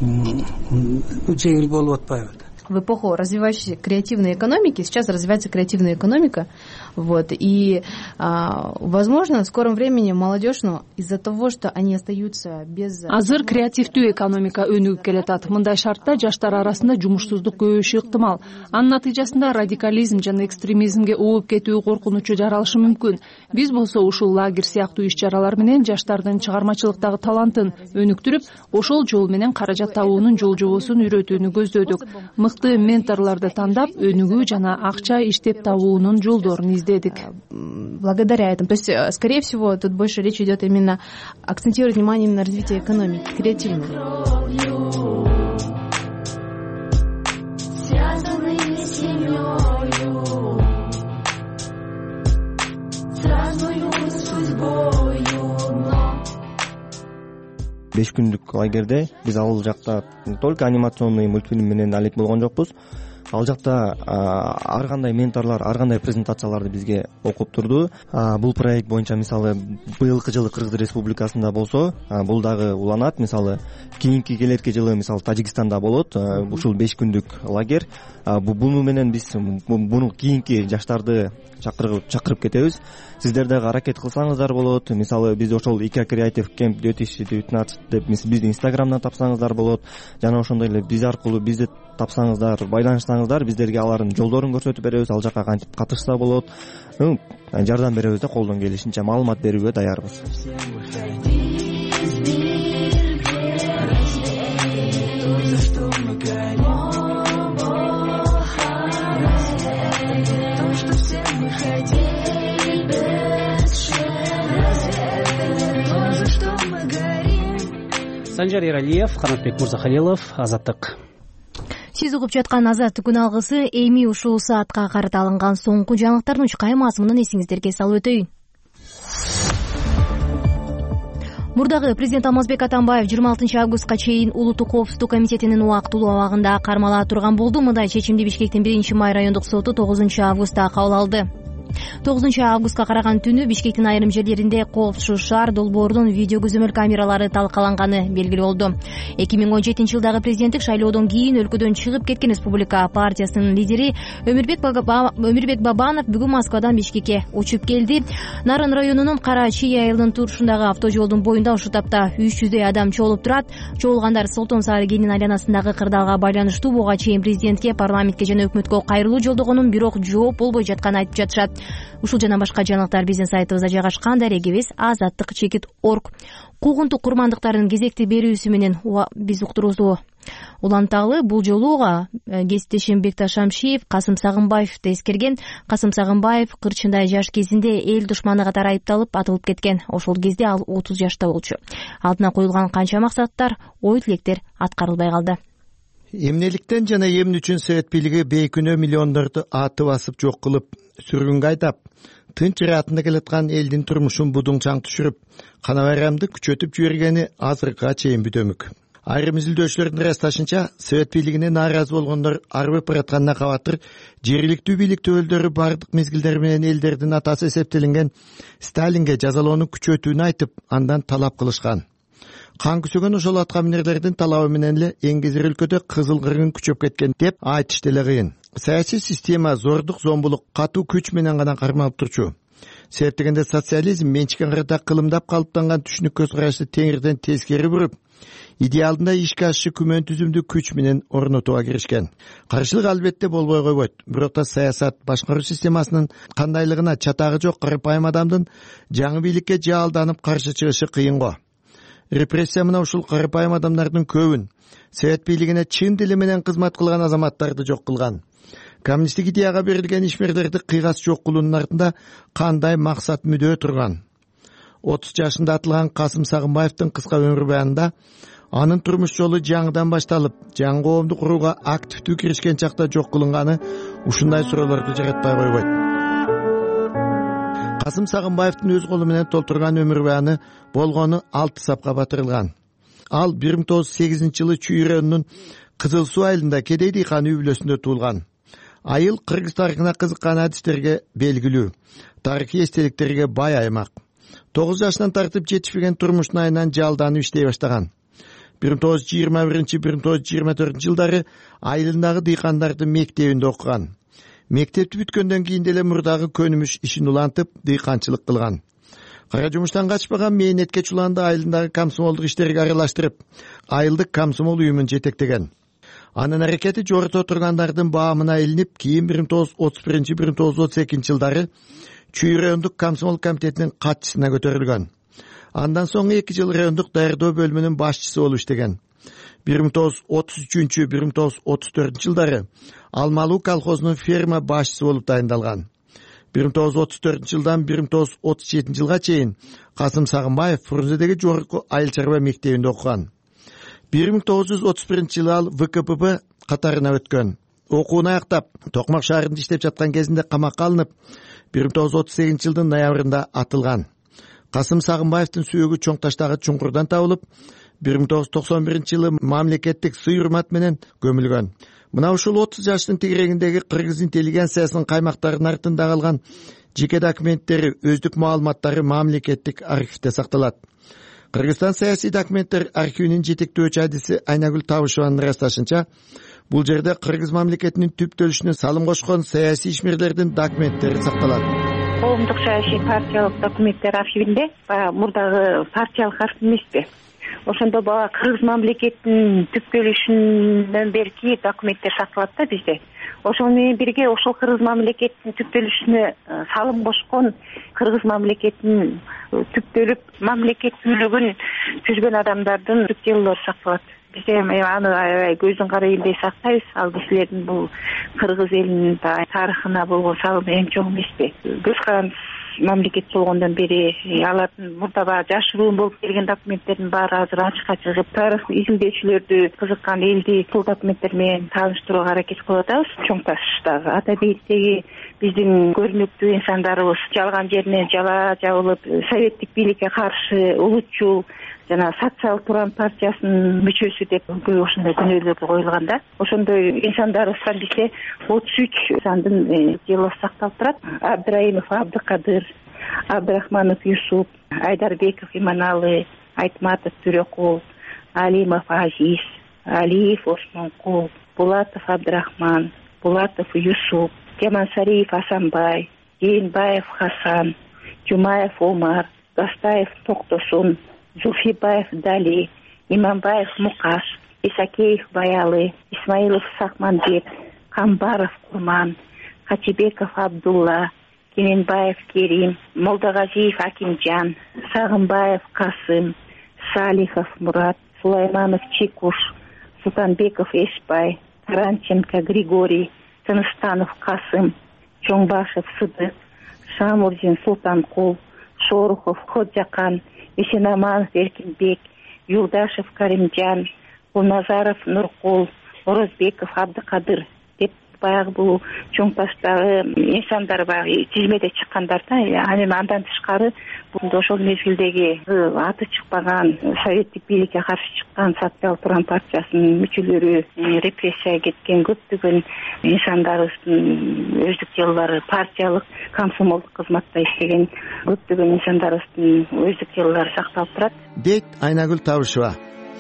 жеңил болуп атпайбы. В эпоху развивающейся креативной экономики, сейчас развивается креативная экономика, Вот. И, возможно, в скором времени молодежь, но из-за того, что они остаются без... Азыр креативдүү экономика өнүгүп келатат. Мындай шартта жаштар арасында жумушсуздук көбөйүшү ыктымал. Анын натыйжасында радикализм жана экстремизмге ооп кетүү коркунучу жаралышы мүмкүн. Биз болсо ушул лагерь сыяктуу иш-чаралар менен жаштардын чыгармачылыктагы талантын өнүктүрүп, ошол жол менен каражат табуунун жол жобосун үйрөтүүнү көздөдүк. Мыкты менторлорду тандап, өнүгүү жана акча иштеп табуунун жолдорун издедик. Благодаря этому. То есть, скорее всего, тут больше речь идет именно акцентировать внимание на развитии экономики, креативной. Связанные с семьёю, с разную судьбою, но беш күндүк лагерде биз ал жакта только анимационный мультфильм менен алек болгон жокпуз. Ал жакта ар кандай менторлор, ар кандай презентацияларды бизге окуп турду. Бул проект боюнча мисалы быйылкы жылы Кыргыз Республикасында болсо, бул дагы уланат. Мисалы кийинки келерки жылы мисалы Тажикстанда болот ушул беш күндүк лагерь. Буну менен биз буну кийинки жаштарды чакырып чакырып кетебиз. Сиздер дагы аракет кылсаңыздар болот. Мисалы биз ошол ИК Креатив Кемп две тысячи девятнадцать деп бизди Инстаграмдан тапсаңыздар болот. Жана ошондой эле биз аркылуу бизди тапсаңыздар, байланышсаңыздар, биздерге алардын жолдорун көрсөтүп беребиз. Ал жака кантип катышса болот. Жардам беребиз да колдон келишинче маалымат берүүгө даярбыз. Санжар Эралиев, Канатбек Мурзахалилов, Азаттык. Сиз угуп жаткан Азаттык күн алгысы эми ушул саатка карата алынган соңку жаңылыктардын учкай мазмунун эсиңиздерге салып өтөйүн. Мурдагы президент Алмазбек Атамбаев жыйырма алтынчы августка чейин Улуттук коопсуздук комитетинин убактылуу абагында кармала турган болду. Мындай чечимди Бишкектин биринчи май райондук соту тогузунчу августта кабыл алды. тогузунчу августка караган түнү Бишкектин айрым жерлеринде коопсуз шаар долбоорунун видео көзөмөл камералары талкаланганы белгилүү болду. эки миң он жетинчи жылдагы президенттик шайлоодон кийин өлкөдөн чыгып кеткен Республика партиясынын лидери Өмүрбек Бабанов бүгүн Москвадан Бишкекке учуп келди. Нарын районунун Кара Чий айылынын турушундагы автожолдун боюнда ушул тапта үч жүздөй адам чогулуп турат. Чогулгандар Солтон Сарыгенин айланасындагы кырдаалга байланыштуу. Буга чейин президентке, парламентке жана өкмөткө кайрылуу жолдогонун, бирок жооп болбой жатканын айтып жатышат. Ушул жана башка жаңылыктар биздин сайтыбызда жайгашкан. Дарегибиз азаттык чекит орг. Куугунтук курмандыктардын кезекти берүүсү менен биз уктуруубузду уланталы. Бул жолу кесиптешим Бекташ Шамшиев Касым Сагынбаевди эскерген. Касым Сагынбаев кырчындай жаш кезинде эл душманы катары айыпталып атылып кеткен. Ошол кезде ал отуз жашта болчу. Алдына коюлган канча максаттар, ой тилектер аткарылбай калды. Эмнеликтен жана эмне үчүн Совет бийлиги бейкүнөө миллиондорду аты басып жок кылып, сүргүнгө айдап, тынч ыраатында келаткан элдин турмушун будуңчаң түшүрүп, кана байрамды күчөтүп жибергени азыркыга чейин бүтөмүк. Айрым изилдөөчүлөрдүн ырасташынча, Совет бийлигине нааразы болгондор арбып баратканына кабатыр жергиликтүү бийлик төбөлдөрү бардык мезгилдер менен элдердин атасы эсептелинген Сталинге жазалоону күчөтүүнү айтып, андан талап кылышкан. Кан күсөгөн ошол аткаминерлердин талабы менен эле эңгезер өлкөдө кызыл кыргын күчөп кеткен деп айтыш деле кыйын. Саясий система зордук, зомбулук, катуу күч менен гана кармалып турчу. Себептегенде социализм менчикен кырда кылымдап калыптанган түшүнүк көз карашты теңирден тескери буруп, идеалында ишке ашчы күмөн түзүмдү күч менен орнотууга киришкен. Каршылык албетте болбой койбойт. Бирок да саясат башкаруу системасынын кандайлыгына чатагы жок карапайым адамдын жаңы бийликке жаалданып каршы чыгышы кыйын го. Репрессия мына ушул карапайым адамдардын көбүн, Совет бийлигине чын дили менен кызмат кылган азаматтарды жок кылган. Коммунисттик идеяга берилген ишмерлерди кыйгас жок кылуунун артында кандай максат мүдөө турган? отуз жашында атылган Касым Сагынбаевдин кыска өмүр баянында анын турмуш жолу жаңыдан башталып, жаңы коомду курууга активдүү киришкен чакта жок кылынганы ушундай суроолорду жаратпай койбойт. Касым Сагынбаевдин өз колу менен толтурган өмүр баяны болгону алты сапка батырылган. Ал бир миң тогуз жүз сегизинчи жылы Чүй районунун Кызыл Суу айылында Кедей Дыйкан үй бүлөсүндө туулган. Айыл Кыргыз тарыхына кызыккан адистерге белгилүү, тарыхый эстеликтерге бай аймак. тогуз жашынан тартып жетишпеген турмуштун айынан жалданып иштей баштаган. бир миң тогуз жүз жыйырма биринчи — бир миң тогуз жүз жыйырма төртүнчү жылдары айылындагы дыйкандардын мектебинде окуган. Мектепти бүткөндөн кийин деле мурдагы көнүмүш ишин улантып, дыйканчылык кылган. Кара жумуштан качпаган мээнетке чуланды айылындагы комсомолдук иштерге аралаштырып, айылдык комсомол уюмун жетектеген. Анын аракети жогоруда отургандардын баамына илинип, кийин бир миң тогуз жүз отуз биринчи — бир миң тогуз жүз отуз экинчи жылдары Чүй райондук комсомол комитетинин катчысына көтөрүлгөн. Андан соң эки жыл райондук даярдоо бөлүмүнүн башчысы болуп иштеген. бир миң тогуз жүз отуз үчүнчү — бир миң тогуз жүз отуз төртүнчү жылдары Алмалуу колхозунун ферма башчысы болуп дайындалган. бир миң тогуз жүз отуз төртүнчү жылдан бир миң тогуз жүз отуз жетинчи жылга чейин Касым Сагынбаев Фрунзедеги жогорку айыл чарба мектебинде окуган. бир миң тогуз жүз отуз биринчи жылы ал вэ ка пэ бэ катарына өткөн. Окууну аяктап, Токмак шаарында иштеп жаткан кезинде камакка алынып, бир миң тогуз жүз отуз сегизинчи жылдын ноябрында атылган. Касым Сагынбаевдин сүйөгү Чоң Таштагы чуңкурдан табылып, бир миң тогуз жүз токсон биринчи жылы мамлекеттик сый-урмат менен көмүлгөн. Мына ушул отуз жаштын тегерегиндеги кыргыз интеллигенциясынын каймактарынын артында калган жеке документтери, өздүк маалыматтары мамлекеттик архивде сакталат. Кыргызстан саясий документтер архивинин жетектөөчү адиси Айнагүл Табышеванын ырасташынча, бул жерде кыргыз мамлекетинин түптөлүшүнө салым кошкон саясий ишмерлердин документтери сакталат. Коомдук саясий партиялык документтер архивинде баягы мурдагы партиялык архив эмеспи? Ошондо бала кыргыз мамлекетинин түптөлүшүнөн берки документтер сакталат да бизде. Ошол менен бирге ошол кыргыз мамлекетинин түптөлүшүнө салым кошкон, кыргыз мамлекетинин түптөлүп мамлекеттүүлүгүн түзгөн адамдардын делолору сакталат. Бизде аны аябай көздүн карайындай сактайбыз. Ал кишилердин бул кыргыз элинин тарыхына болгон салымы эң чоң эмеспи? Көз карандысыз мамлекет болгондон бери алардын мурда баягы жашыруун болуп келген документтердин баары азыр ачыкка чыгып, тарых изилдөөчүлөрдү кызыккан элди бул документтер менен тааныштырууга аракет кылып атабыз. Чоң Таштагы ата бейиттеги биздин көрүнүктүү инсандарыбыз жалган жеринен жала жабылып, советтик бийликке каршы улутчул жана социал туран партиясынын мүчөсү деп көп ошондой күнөөлөр коюлган да. Ошондой инсандарыбыздан бизде отуз үч сандын делосы сакталып турат. Абдраимов Абдыкадыр, Абдрахманов Юсуп, Айдарбеков Иманалы, Айтматов Түрөкул, Алимов Азиз, Алиев Осмонкул, Булатов Абдрахман, Булатов Юсуп, Кемансариев Асанбай, Жээнбаев Хасан, Жумаев Омар, Гастаев Токтосун, Зулфибаев Дали, Иманбаев Мукаш, Исакеев Баялы, Исмаилов Сахманбек, Камбаров Курман, Хатибеков Абдулла, Кеменбаев Керим, Молдагазиев Акимжан, Сагынбаев Касым, Салихов Мурат, Сулайманов Чекуш, Султанбеков Эшбай, Таранченко Григорий, Тыныстанов Касым, Чоңбашев Сыдык, Шамурзин Султанкул, Шорухов Ходжакан, Исенаманов Эркинбек, Юлдашев Каримжан, Кулназаров Нуркул, Орозбеков Абдыкадыр деп баягы бул Чоң Таштагы инсандар баягы тизмеде чыккандар да. Анан андан тышкары бул ошол мезгилдеги аты чыкпаган советтик бийликке каршы чыккан социал туран партиясынын мүчөлөрү, репрессияга кеткен көптөгөн инсандарыбыздын өздүк делолору, партиялык комсомолдук кызматта иштеген көптөгөн инсандарыбыздын өздүк делолору сакталып турат, дейт Айнагүл Табышева.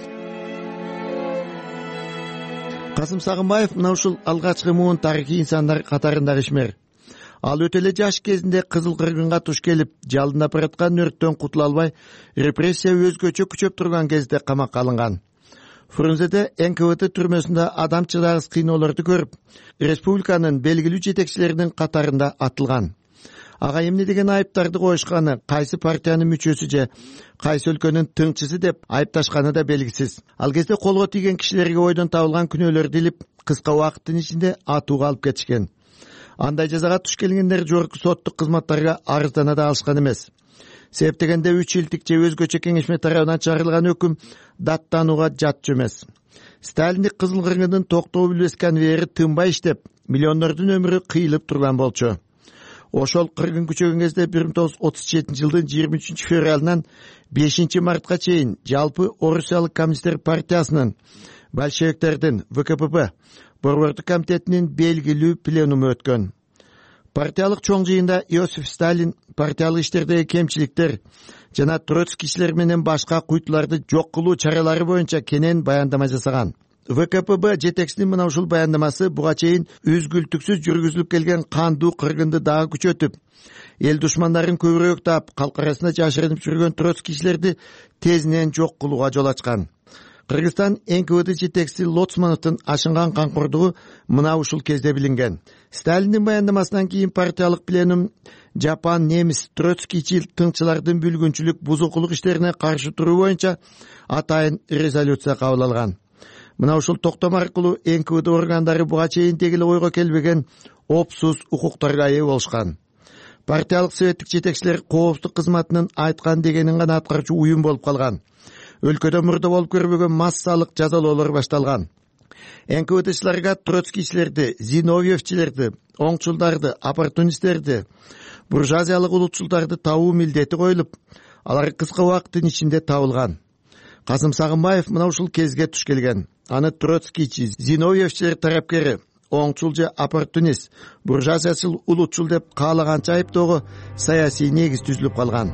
Касым Сагынбаев мына ушул алгачкы муун тарыхый инсандар катарындагы ишмер. Ал өтө эле жаш кезинде Кызыл Кыргынга туш келип, жалындап бараткан өрттөн кутула албай, репрессия өзгөчө күчөп турган кезде камакка алынган. Фрунзеде эн ка вэ тэ түрмөсүндө адам чыдагыс кыйноолорду көрүп, республиканын белгилүү жетекчилеринин катарында атылган. Ага эмне деген айыптарды коюшканы, кайсы партиянын мүчөсү же кайсы өлкөнүн тыңчысы деп айыпташканы да белгисиз. Ал кезде колго тийген кишилерге ойдон табылган күнөөлөрдү илип, кыска убакыттын ичинде атууга алып кетишкен. Андай жазага туш келгендер жогорку соттук кызматтарга арыздана да алышкан эмес. Себеп дегенде үч жылдык же өзгөчө кеңешме тарабынан чыгарылган өкүм даттанууга жатчу эмес. Сталиндик Кызыл Кыргындын токтоо билбес конвейери тынбай иштеп, миллиондордун өмүрү кыйылып турган болчу. Ошол кыргын күчөгөн кезде бир миң тогуз жүз отуз жетинчи жылдын жыйырма үчүнчү февралынан бешинчи мартка чейин жалпы Орусиялык коммунисттер партиясынын, большевиктердин, вэ ка пэ бэ борбордук комитетинин белгилүү пленуму өткөн. Партиялык чоң жыйында Иосиф Сталин партиялык иштердеги кемчиликтер жана троцкийчилер менен башка куйтуларды жок кылуу чаралары боюнча кенен баяндама жасаган. вэ ка пэ бэ жетекчисинин мына ушул баяндамасы буга чейин үзгүлтүксүз жүргүзүлүп келген кандуу кыргынды дагы күчөтүп, эл душмандарын көбүрөөк таап, калк арасында жашырынып жүргөн троцкийчилерди тезинен жок кылууга жол ачкан. Кыргызстан эн ка вэ дэ жетекчиси Лоцмановдун ашынган камкордугу мына ушул кезде билинген. Сталиндин баяндамасынан кийин партиялык пленум Жапан, немис, троцкийчил тыңчылардын бүлгүнчүлүк, бузукулук иштерине каршы туруу боюнча атайын резолюция кабыл алган. Мына ушул токтом аркылуу эн ка вэ дэ органдары буга чейин дегеле ойго келбеген опсуз укуктарга ээ болушкан. Партиялык советтик жетекчилер коопсуздук кызматынын айткан дегенин гана аткарчу уюм болуп калган. Өлкөдө мурда болуп көрбөгөн массалык жазалоолор башталган. эн ка вэ дчилерге троцкийчилерди, зиновьевчилерди, оңчулдарды, оппортунисттерди, буржуазиялык улутчулдарды табуу милдети коюлуп, алар кыска убакыттын ичинде табылган. Касым Сагынбаев мына ушул кезге туш келген. Аны троцкийчи, зиновьевчилер тарапкери, оңчул же оппортунист, буржуазиячыл улутчул деп каалаганча айыптоого саясий негиз түзүлүп калган.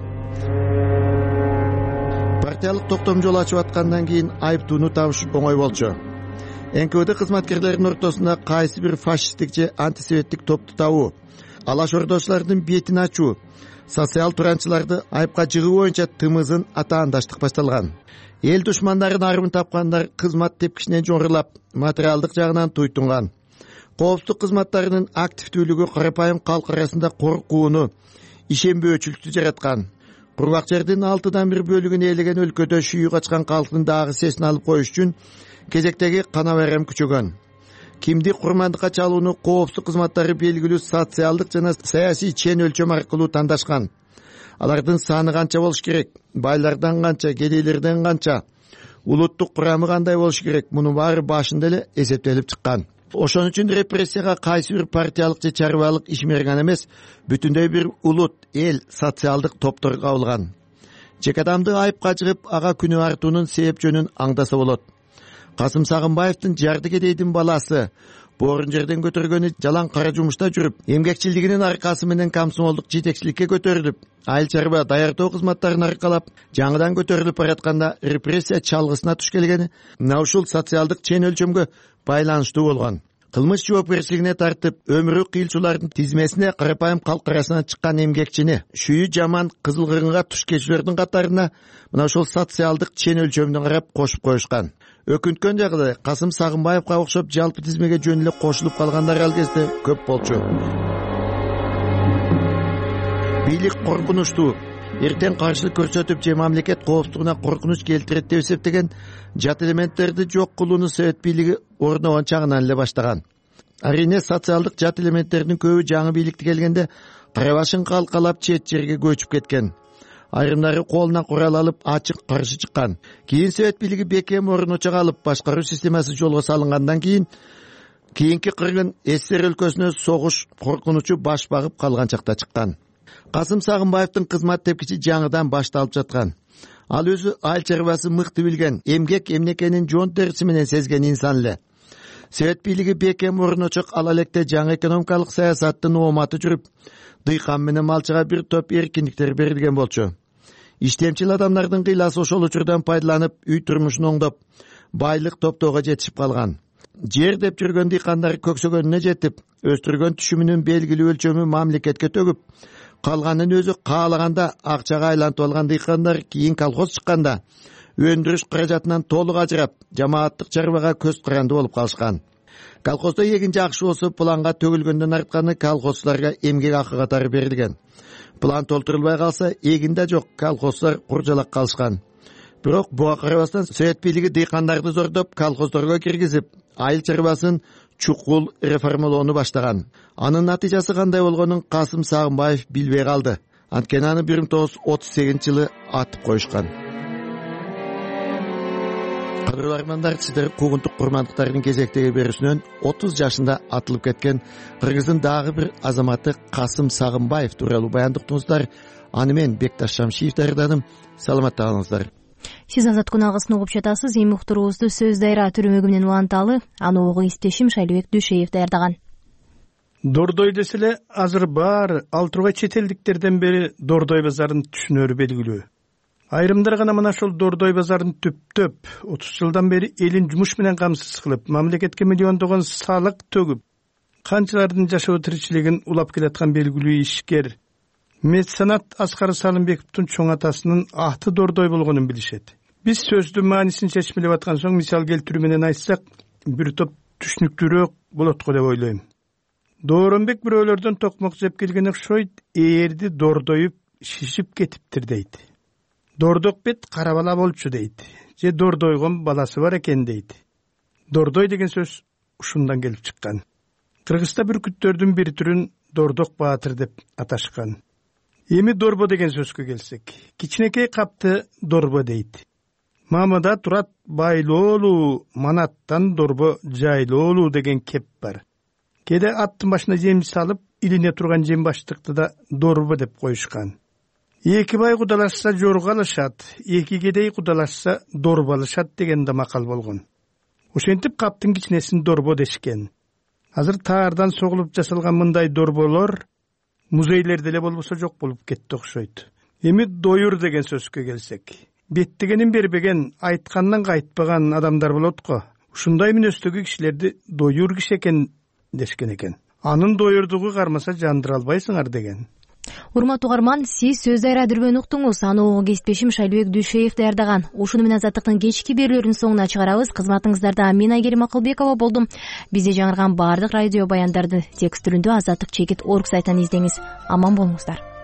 Партиялык токтом жол ачып аткандан кийин айыптууну табыш оңой болчу. эн ка вэ дэ кызматкерлеринин ортосунда кайсы бир фашисттик же антисоветтик топту табуу, алаш ордочулардын бетин ачуу, социал туранчыларды айыпка жыгуу боюнча тымызын атаандаштык башталган. Эл душмандарын арымын тапкандар кызмат тепкичинен жоңурлап, материалдык жагынан туйтунган. Коопсуздук кызматтарынын активдүүлүгү карапайым калк арасында коркууну, ишенбөөчүлүктү жараткан. Кургак жердин алтыдан бир бөлүгүн ээлеген өлкөдө шүйүү качкан калктын дагы сесин алып коюш үчүн кезектеги кана байрам күчөгөн. Кимди курмандыкка чалууну коопсуздук кызматтары белгилүү социалдык жана саясий чен өлчөм аркылуу тандашкан. Алардын саны канча болуш керек, байлардан канча, кедейлерден канча, улуттук курамы кандай болуш керек, муну баары башында эле эсептелип чыккан. Ошон үчүн репрессияга кайсы бир партиялык же чарбалык ишмер эмес, бүтүндөй бир улут, эл, социалдык топтор кабылган. Жеке адамды айыпка жыгып, ага күнөө артуунун себеп жөнүн аңдаса болот. Касым Сагынбаевдин жарды кедейдин баласы боорун жерден көтөргөнү жалаң кара жумушта жүрүп, эмгекчилдигинин аркасы менен комсомолдук жетекчиликке көтөрүлүп, айыл чарба даярдоо кызматтарын аркалап, жаңыдан көтөрүлүп баратканда репрессия чалгысына туш келгени мына ушул социалдык чен өлчөмгө байланыштуу болгон. Кылмыш жоопкерчилигине тартып, өмүрү кыйылчулардын тизмесине карапайым калк арасынан чыккан эмгекчини, шүйү жаман кызыл кыргынга туш келүүчүлөрдүн катарына мына ушул социалдык чен өлчөмдөн карап кошуп коюшкан. Өкүнткөн жагы Касым Сагынбаевга окшоп жалпы тизмеге жөн эле кошулуп калгандар ал кезде көп болчу. Бийлик коркунучтуу, эртең каршылык көрсөтүп же мамлекет коопсуздугуна коркунуч келтирет деп эсептеген жат элементтерди жок кылууну совет бийлиги орногон чагынан эле баштаган. Арине социалдык жат элементтердин көбү жаңы бийликти келгенде кара башын калкалап чет жерге көчүп кеткен. Айрымдары колуна курал алып ачык каршы чыккан. Кийин совет бийлиги бекем орночого алып, башкаруу системасы жолго салынгандан кийин кийинки кыргын эс эс эр өлкөсүнө согуш коркунучу баш багып калган чакта чыккан. Касым Сагынбаевдин кызмат тепкичи жаңыдан башталып жаткан. Ал өзү айыл чарбасы мыкты билген, эмгек эмнекенин жон териси менен сезген инсан эле. Совет бийлиги бекем орночок ала электе жаңы экономикалык саясаттын ооматы жүрүп, дыйкан менен малчыга бир топ эркиндиктер берилген болчу. Иштемчил адамдардын кыйласы ошол учурдан пайдаланып, үй турмушун оңдоп, байлык топтоого жетишип калган. Жер деп жүргөн дыйкандар көксөгөнүнө жетип, өстүргөн түшүмүнүн белгилүү өлчөмү мамлекетке төгүп, калганын өзү каалаганда акчага айлантып алган дыйкандар кийин колхоз чыкканда өндүрүш каражатынан толук ажырап, жамааттык чарбага көз каранды болуп калышкан. Колхоздо эгин жакшы болсо планга төгүлгөндөн артканы колхозчуларга эмгек акы катары берилген. План толтурулбай калса, эгин да жок, колхозчулар куржалак калышкан. Бирок буга карабастан совет бийлиги дыйкандарды зордоп, колхоздорго киргизип, айыл чарбасын чукул реформалоону баштаган. Анын натыйжасы кандай болгонун Касым Сагынбаев билбей калды. Анткени аны бир миң тогуз жүз отуз сегизинчи жылы атып коюшкан. Кадырлуу армандар, сиздер куугунтук курмандыктардын кезектеги берүүсүнөн отуз жашында атылып кеткен Кыргыздын дагы бир азаматы Касым Сагынбаев тууралуу баяндыктыңыздар. Аны мен Бекташ Шамшиев даярдадым. Саламатта калыңыздар. Сиз Азат кунагысын угуп жатасыз. Эми уктуруубузду Сөз дайра түрмөгү менен уланталы. Аны угуу иштешим Шайлыбек Дүйшеев даярдаган. Дордой десе эле азыр баары ал тургай чет элдиктерден бери Дордой базарын түшүнөрү белгилүү. Айрымдар гана мына ошол Дордой базарын түптөп, отуз жылдан бери элин жумуш менен камсыз кылып, мамлекетке миллиондогон салык төгүп, канчалардын жашоо тиричилигин улап келаткан белгилүү ишкер меценат Аскар Салымбековдун чоң атасынын аты Дордой болгонун билишет. Биз сөздүн маанисин чечмелеп аткан соң мисал келтирүү менен айтсак, бир топ түшүнүктүүрөөк болот го деп ойлойм. Дооронбек бирөөлөрдөн токмок жеп келген окшойт, ээрди дордоюп шишип кетиптир дейт. Дордок бет кара бала болчу дейт. Же дордойгон баласы бар экен дейт. Дордой деген сөз ушундан келип чыккан. Кыргызста бүркүттөрдүн бир түрүн Дордок баатыр деп аташкан. Эми дорбо деген сөзгө келсек, кичинекей капты дорбо дейт. Мамада турат байлоолуу, манаттан дорбо жайлоолуу деген кеп бар. Кеде аттын башына жем салып, илине турган жем баштыкты да дорбо деп коюшкан. Эки бай кудалашса жоргалышат, эки кедей кудалашса дорбалышат деген да макал болгон. Ошентип каптын кичинесин дорбо дешкен. Азыр таардан согулуп жасалган мындай дорболор музейлерде эле болбосо жок болуп кетти окшойт. Эми доюр деген сөзгө келсек, беттигенин бербеген, айткандан кайтпаган адамдар болот го. Ушундай мүнөздөгү кишилерди доюр киши экен дешкен экен. Анын доюрдугу кармаса жандыра албайсыңар деген. Урматтуу угарман, сиз сөз радиодүрбөн уктуңуз. Аны угуу кесиптешим Шайлбек Дүйшеев даярдаган. Ушуну менен Азаттыктын кечки берүүлөрүнүн соңуна чыгарабыз. Кызматыңыздарда мен Айгерим Акылбекова болдум. Бизде жаңырган баардык радио баяндарды текст түрүндө Азаттык чекит орг сайтынан издеңиз. Аман болуңуздар.